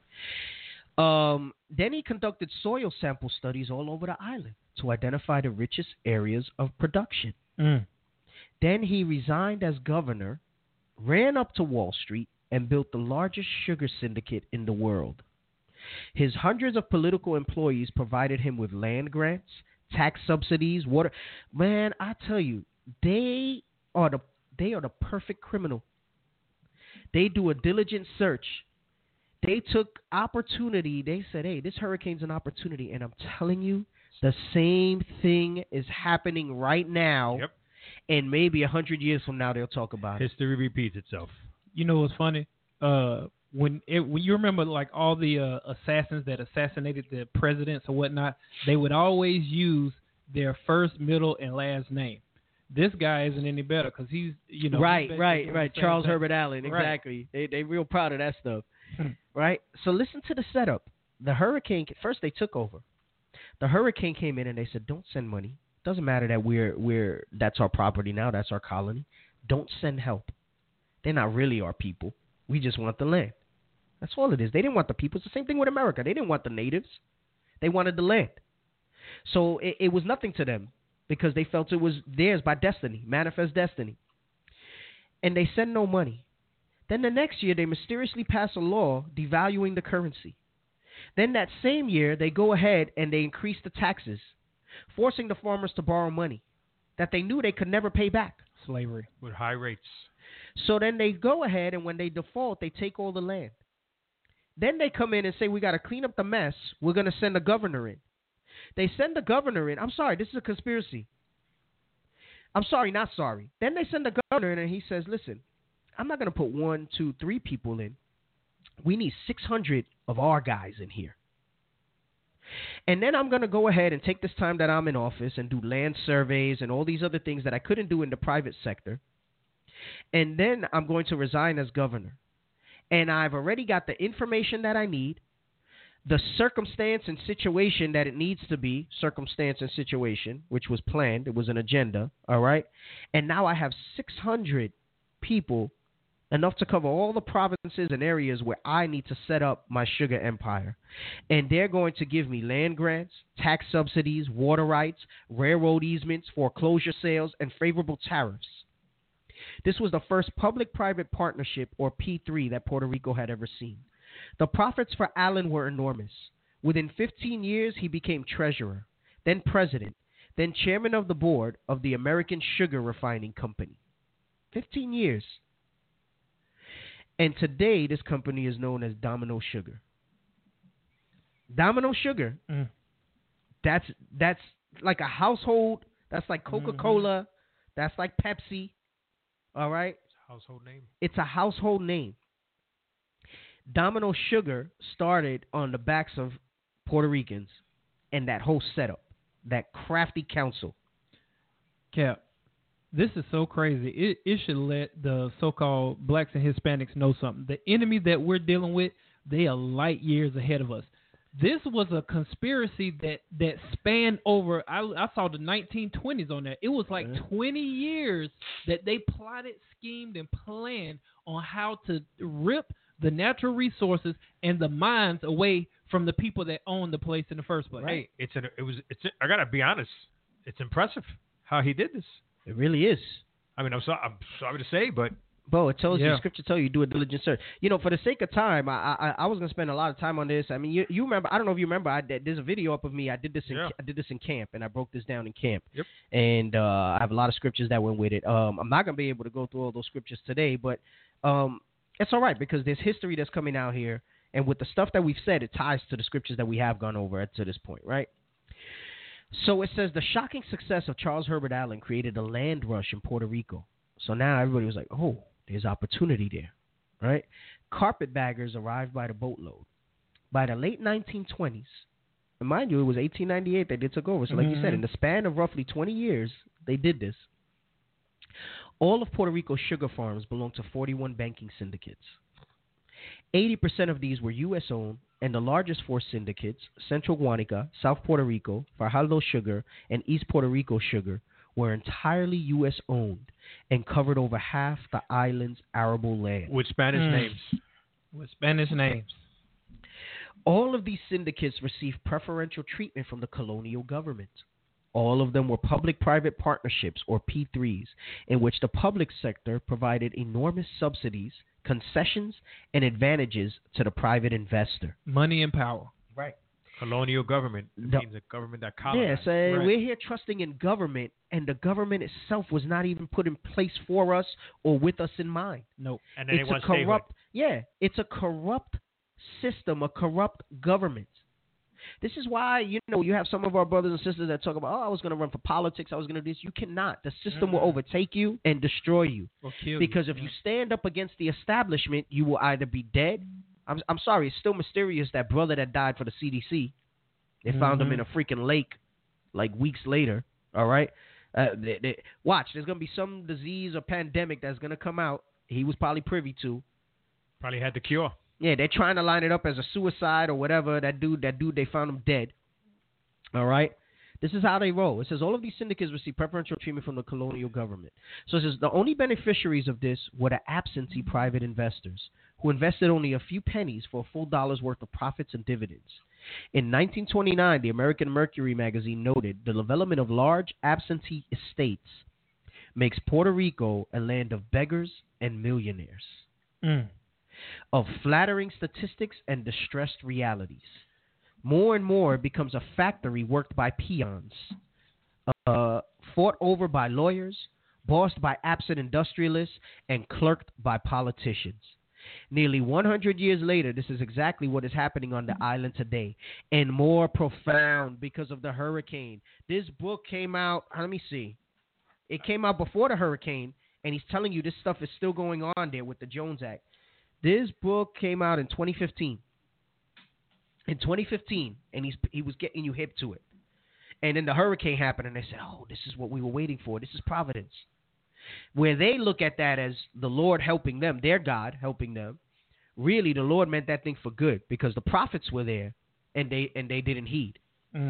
Then he conducted soil sample studies all over the island to identify the richest areas of production. Then he resigned as governor, ran up to Wall Street, and built the largest sugar syndicate in the world. His hundreds of political employees provided him with land grants, tax subsidies, water. Man, I tell you, they are the perfect criminal. They do a diligent search. They took opportunity. They said, hey, this hurricane's an opportunity. And I'm telling you, the same thing is happening right now. Yep. And maybe 100 years from now, they'll talk about History repeats itself. You know what's funny? when you remember like all the assassins that assassinated the presidents or whatnot, they would always use their first, middle, and last name. This guy isn't any better because he's, right. Charles Herbert Allen, exactly. Right. They real proud of that stuff, right? So listen to the setup. The hurricane, first they took over. The hurricane came in and they said, don't send money. Doesn't matter that that's our property now. That's our colony. Don't send help. They're not really our people. We just want the land. That's all it is. They didn't want the people. It's the same thing with America. They didn't want the natives. They wanted the land. So it was nothing to them because they felt it was theirs by destiny, manifest destiny. And they send no money. Then the next year, they mysteriously pass a law devaluing the currency. Then that same year, they go ahead and they increase the taxes, forcing the farmers to borrow money that they knew they could never pay back. Slavery. With high rates. So then they go ahead, and when they default, they take all the land. Then they come in and say, we got to clean up the mess. We're going to send a governor in. They send the governor in. I'm sorry, this is a conspiracy. I'm sorry, not sorry. Then they send the governor in, and he says, listen, I'm not going to put 1, 2, 3 people in. We need 600 of our guys in here. And then I'm going to go ahead and take this time that I'm in office and do land surveys and all these other things that I couldn't do in the private sector. And then I'm going to resign as governor. And I've already got the information that I need, the circumstance and situation that it needs to be, circumstance and situation, which was planned. It was an agenda, all right? And now I have 600 people, enough to cover all the provinces and areas where I need to set up my sugar empire. And they're going to give me land grants, tax subsidies, water rights, railroad easements, foreclosure sales, and favorable tariffs. This was the first public-private partnership, or P3, that Puerto Rico had ever seen. The profits for Allen were enormous. Within 15 years, he became treasurer, then president, then chairman of the board of the American Sugar Refining Company. 15 years. And today, this company is known as Domino Sugar. Domino Sugar. That's like a household. That's like Coca-Cola. That's like Pepsi. All right? It's a household name. It's a household name. Domino Sugar started on the backs of Puerto Ricans and that whole setup, that crafty council. Cap, this is so crazy. It should let the so-called blacks and Hispanics know something. The enemy that we're dealing with, they are light years ahead of us. This was a conspiracy that spanned over, I saw the 1920s on there. It was like 20 years that they plotted, schemed, and planned on how to rip the natural resources and the mines away from the people that own the place in the first place. Hey, I gotta be honest, it's impressive how he did this. It really is. I mean, I'm sorry to say, but Bo, it tells you, scripture tells you do a diligent search. You know, for the sake of time, I was gonna spend a lot of time on this. I mean, you remember? I don't know if you remember. There's a video up of me. I did this in camp, and I broke this down in camp. Yep. And I have a lot of scriptures that went with it. I'm not gonna be able to go through all those scriptures today, but it's all right because there's history that's coming out here, and with the stuff that we've said, it ties to the scriptures that we have gone over to this point, right? So it says the shocking success of Charles Herbert Allen created a land rush in Puerto Rico. So now everybody was like, oh, there's opportunity there, right? Carpetbaggers arrived by the boatload. By the late 1920s, and mind you, it was 1898 that they took over. So like you said, in the span of roughly 20 years, they did this. All of Puerto Rico's sugar farms belonged to 41 banking syndicates. 80% of these were U.S.-owned, and the largest four syndicates, Central Guanica, South Puerto Rico, Fajardo Sugar, and East Puerto Rico Sugar, were entirely U.S.-owned and covered over half the island's arable land. With Spanish names. With Spanish names. All of these syndicates received preferential treatment from the colonial government. All of them were public-private partnerships, or P3s, in which the public sector provided enormous subsidies, concessions, and advantages to the private investor. Money and power. Right. Colonial government means a government that colonized. Yeah, so we're here trusting in government, and the government itself was not even put in place for us or with us in mind. No. And then it's a corrupt, it's a corrupt system, a corrupt government. This is why, you have some of our brothers and sisters that talk about, I was going to run for politics, I was going to do this. You cannot. The system will overtake you and destroy you. Or kill because you. If you stand up against the establishment, you will either be dead I'm sorry, it's still mysterious that brother that died for the CDC. They found him in a freaking lake like weeks later. All right? Watch, there's going to be some disease or pandemic that's going to come out. He was probably privy to. Probably had the cure. Yeah, they're trying to line it up as a suicide or whatever. That dude, they found him dead. All right? This is how they roll. It says all of these syndicates receive preferential treatment from the colonial government. So it says the only beneficiaries of this were the absentee private investors who invested only a few pennies for a full dollar's worth of profits and dividends. In 1929, the American Mercury magazine noted the development of large absentee estates makes Puerto Rico a land of beggars and millionaires, of flattering statistics and distressed realities. More and more it becomes a factory worked by peons, fought over by lawyers, bossed by absent industrialists, and clerked by politicians. Nearly 100 years later, this is exactly what is happening on the island today, and more profound because of the hurricane. This book came out, let me see. It came out before the hurricane, and he's telling you this stuff is still going on there with the Jones Act. This book came out in 2015. In 2015, and he was getting you hip to it. And then the hurricane happened, and they said, oh, this is what we were waiting for. This is providence. Where they look at that as the Lord helping them, their God helping them, really the Lord meant that thing for good because the prophets were there, and they didn't heed.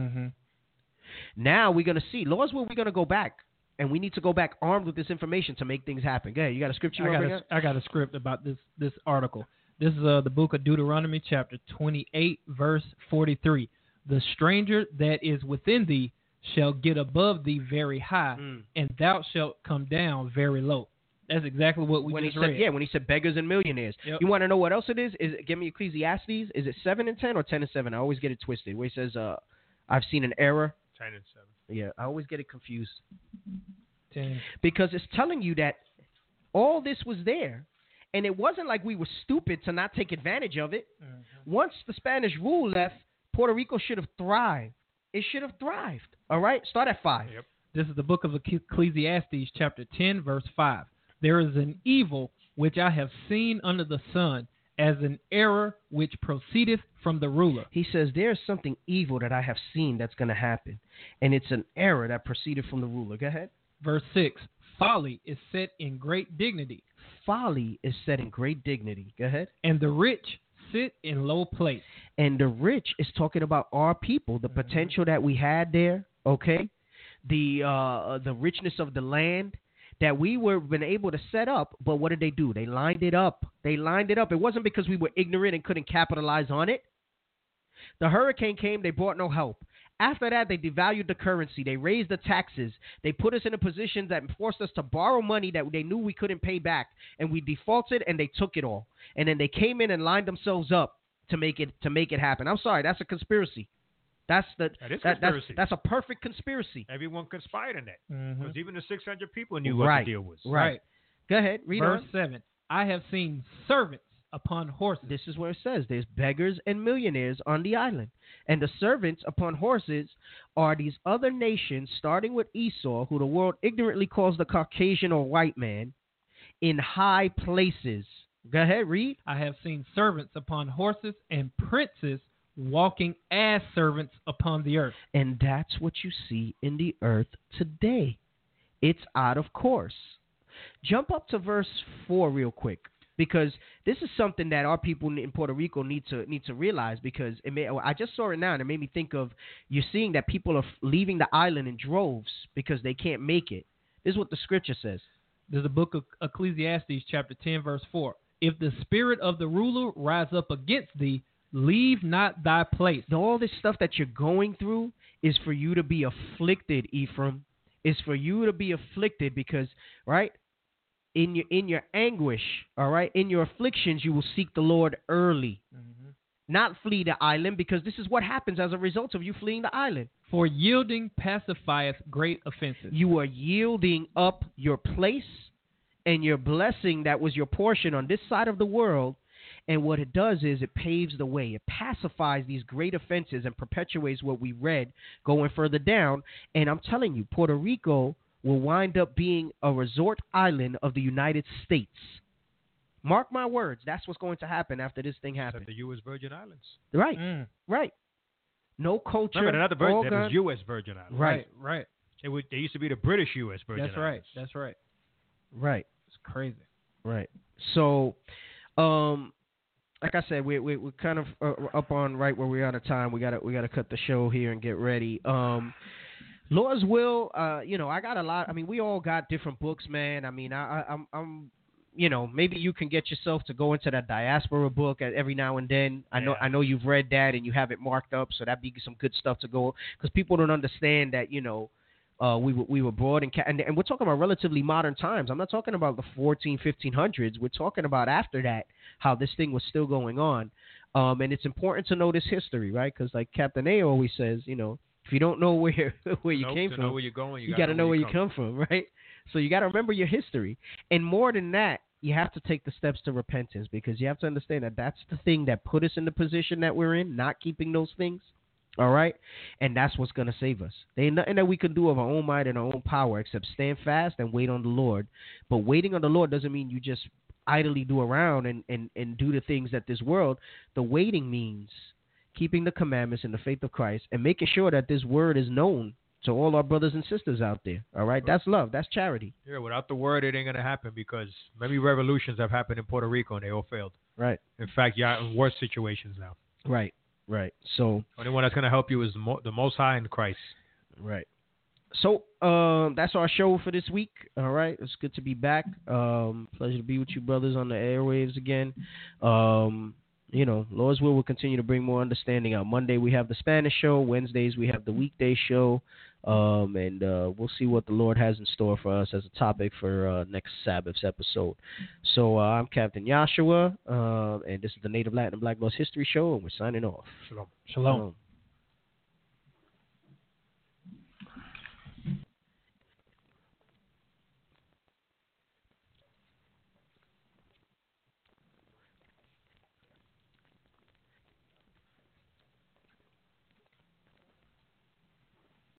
Now we're going to see. Lord's where we're going to go back, and we need to go back armed with this information to make things happen. Go ahead. You got a scripture? I got a script about this article. This is the book of Deuteronomy, chapter 28, verse 43. The stranger that is within thee shall get above thee very high, and thou shalt come down very low. That's exactly what we just read. Yeah, when he said beggars and millionaires. Yep. You want to know what else it is? Give me Ecclesiastes. Is it 7 and 10 or 10 and 7? I always get it twisted. Where he says, I've seen an error. 10 and 7. Yeah, I always get it confused. 10. Because it's telling you that all this was there. And it wasn't like we were stupid to not take advantage of it. Once the Spanish rule left, Puerto Rico should have thrived. It should have thrived. All right? Start at 5. Yep. This is the book of Ecclesiastes, chapter 10, verse 5. There is an evil which I have seen under the sun, as an error which proceedeth from the ruler. He says, there's something evil that I have seen that's going to happen. And it's an error that proceeded from the ruler. Go ahead. Verse 6. Folly is set in great dignity. Folly is set in great dignity. Go ahead. And the rich sit in low place. And the rich is talking about our people, the potential that we had there, okay? The richness of the land that we were been able to set up, but what did they do? They lined it up. It wasn't because we were ignorant and couldn't capitalize on it. The hurricane came, they brought no help. After that, they devalued the currency. They raised the taxes. They put us in a position that forced us to borrow money that they knew we couldn't pay back. And we defaulted, and they took it all. And then they came in and lined themselves up to make it happen. I'm sorry, that's a conspiracy. That's conspiracy. That's a perfect conspiracy. Everyone conspired in that. Because even the 600 people knew what the deal was. Right. Go ahead. Read Verse on. 7. I have seen servants upon horses. This is where it says there's beggars and millionaires on the island. And the servants upon horses are these other nations, starting with Esau, who the world ignorantly calls the Caucasian or white man, in high places. Go ahead, read. I have seen servants upon horses and princes walking as servants upon the earth. And that's what you see in the earth today. It's out of course. Jump up to verse 4 real quick, because this is something that our people in Puerto Rico need to realize, because I just saw it now and it made me think of, you're seeing that people are leaving the island in droves because they can't make it. This is what the scripture says. There's the book of Ecclesiastes chapter 10 verse 4. If the spirit of the ruler rise up against thee, leave not thy place. All this stuff that you're going through is for you to be afflicted, Ephraim. It's for you to be afflicted because, right, in your anguish, all right, in your afflictions, you will seek the Lord early. Not flee the island, because this is what happens as a result of you fleeing the island. For yielding pacifieth great offenses. You are yielding up your place and your blessing that was your portion on this side of the world. And what it does is it paves the way. It pacifies these great offenses and perpetuates what we read going further down. And I'm telling you, Puerto Rico will wind up being a resort island of the United States. Mark my words. That's what's going to happen after this thing happens. Except the U.S. Virgin Islands. Right. Right. No culture. Remember, not the Virgin. That was U.S. Virgin Islands. Right. They used to be the British U.S. Virgin Islands. That's right. Right. It's crazy. Right. So, like I said, we're kind of up on right where we're out of time. We gotta cut the show here and get ready. Lord's will. I got a lot. I mean, we all got different books, man. I mean, I'm. Maybe you can get yourself to go into that diaspora book every now and then. I know you've read that and you have it marked up, so that'd be some good stuff to go. Because people don't understand that we were brought in, and we're talking about relatively modern times. I'm not talking about the 1500s. We're talking about after that, how this thing was still going on. And it's important to know this history, right? Because like Captain A always says, if you don't know where you came from, know where you're going, you got to know where you come from, right? So you got to remember your history. And more than that, you have to take the steps to repentance, because you have to understand that that's the thing that put us in the position that we're in, not keeping those things. All right? And that's what's going to save us. There ain't nothing that we can do of our own might and our own power except stand fast and wait on the Lord. But waiting on the Lord doesn't mean you just idly do around and do the things that this world. The waiting means keeping the commandments in the faith of Christ and making sure that this word is known to all our brothers and sisters out there. All right? That's love. That's charity. Yeah, without the word, it ain't going to happen, because many revolutions have happened in Puerto Rico and they all failed. Right. In fact, you're in worse situations now. Right. So the only one that's going to help you is the Most High in Christ. Right. So that's our show for this week. All right. It's good to be back. Pleasure to be with you brothers on the airwaves again. Lord's will continue to bring more understanding out. Monday we have the Spanish show. Wednesdays we have the weekday show. And we'll see what the Lord has in store for us as a topic for next Sabbath's episode. So I'm Captain Yashua, and this is the Native Latin and Black Laws History Show, and we're signing off. Shalom. Shalom.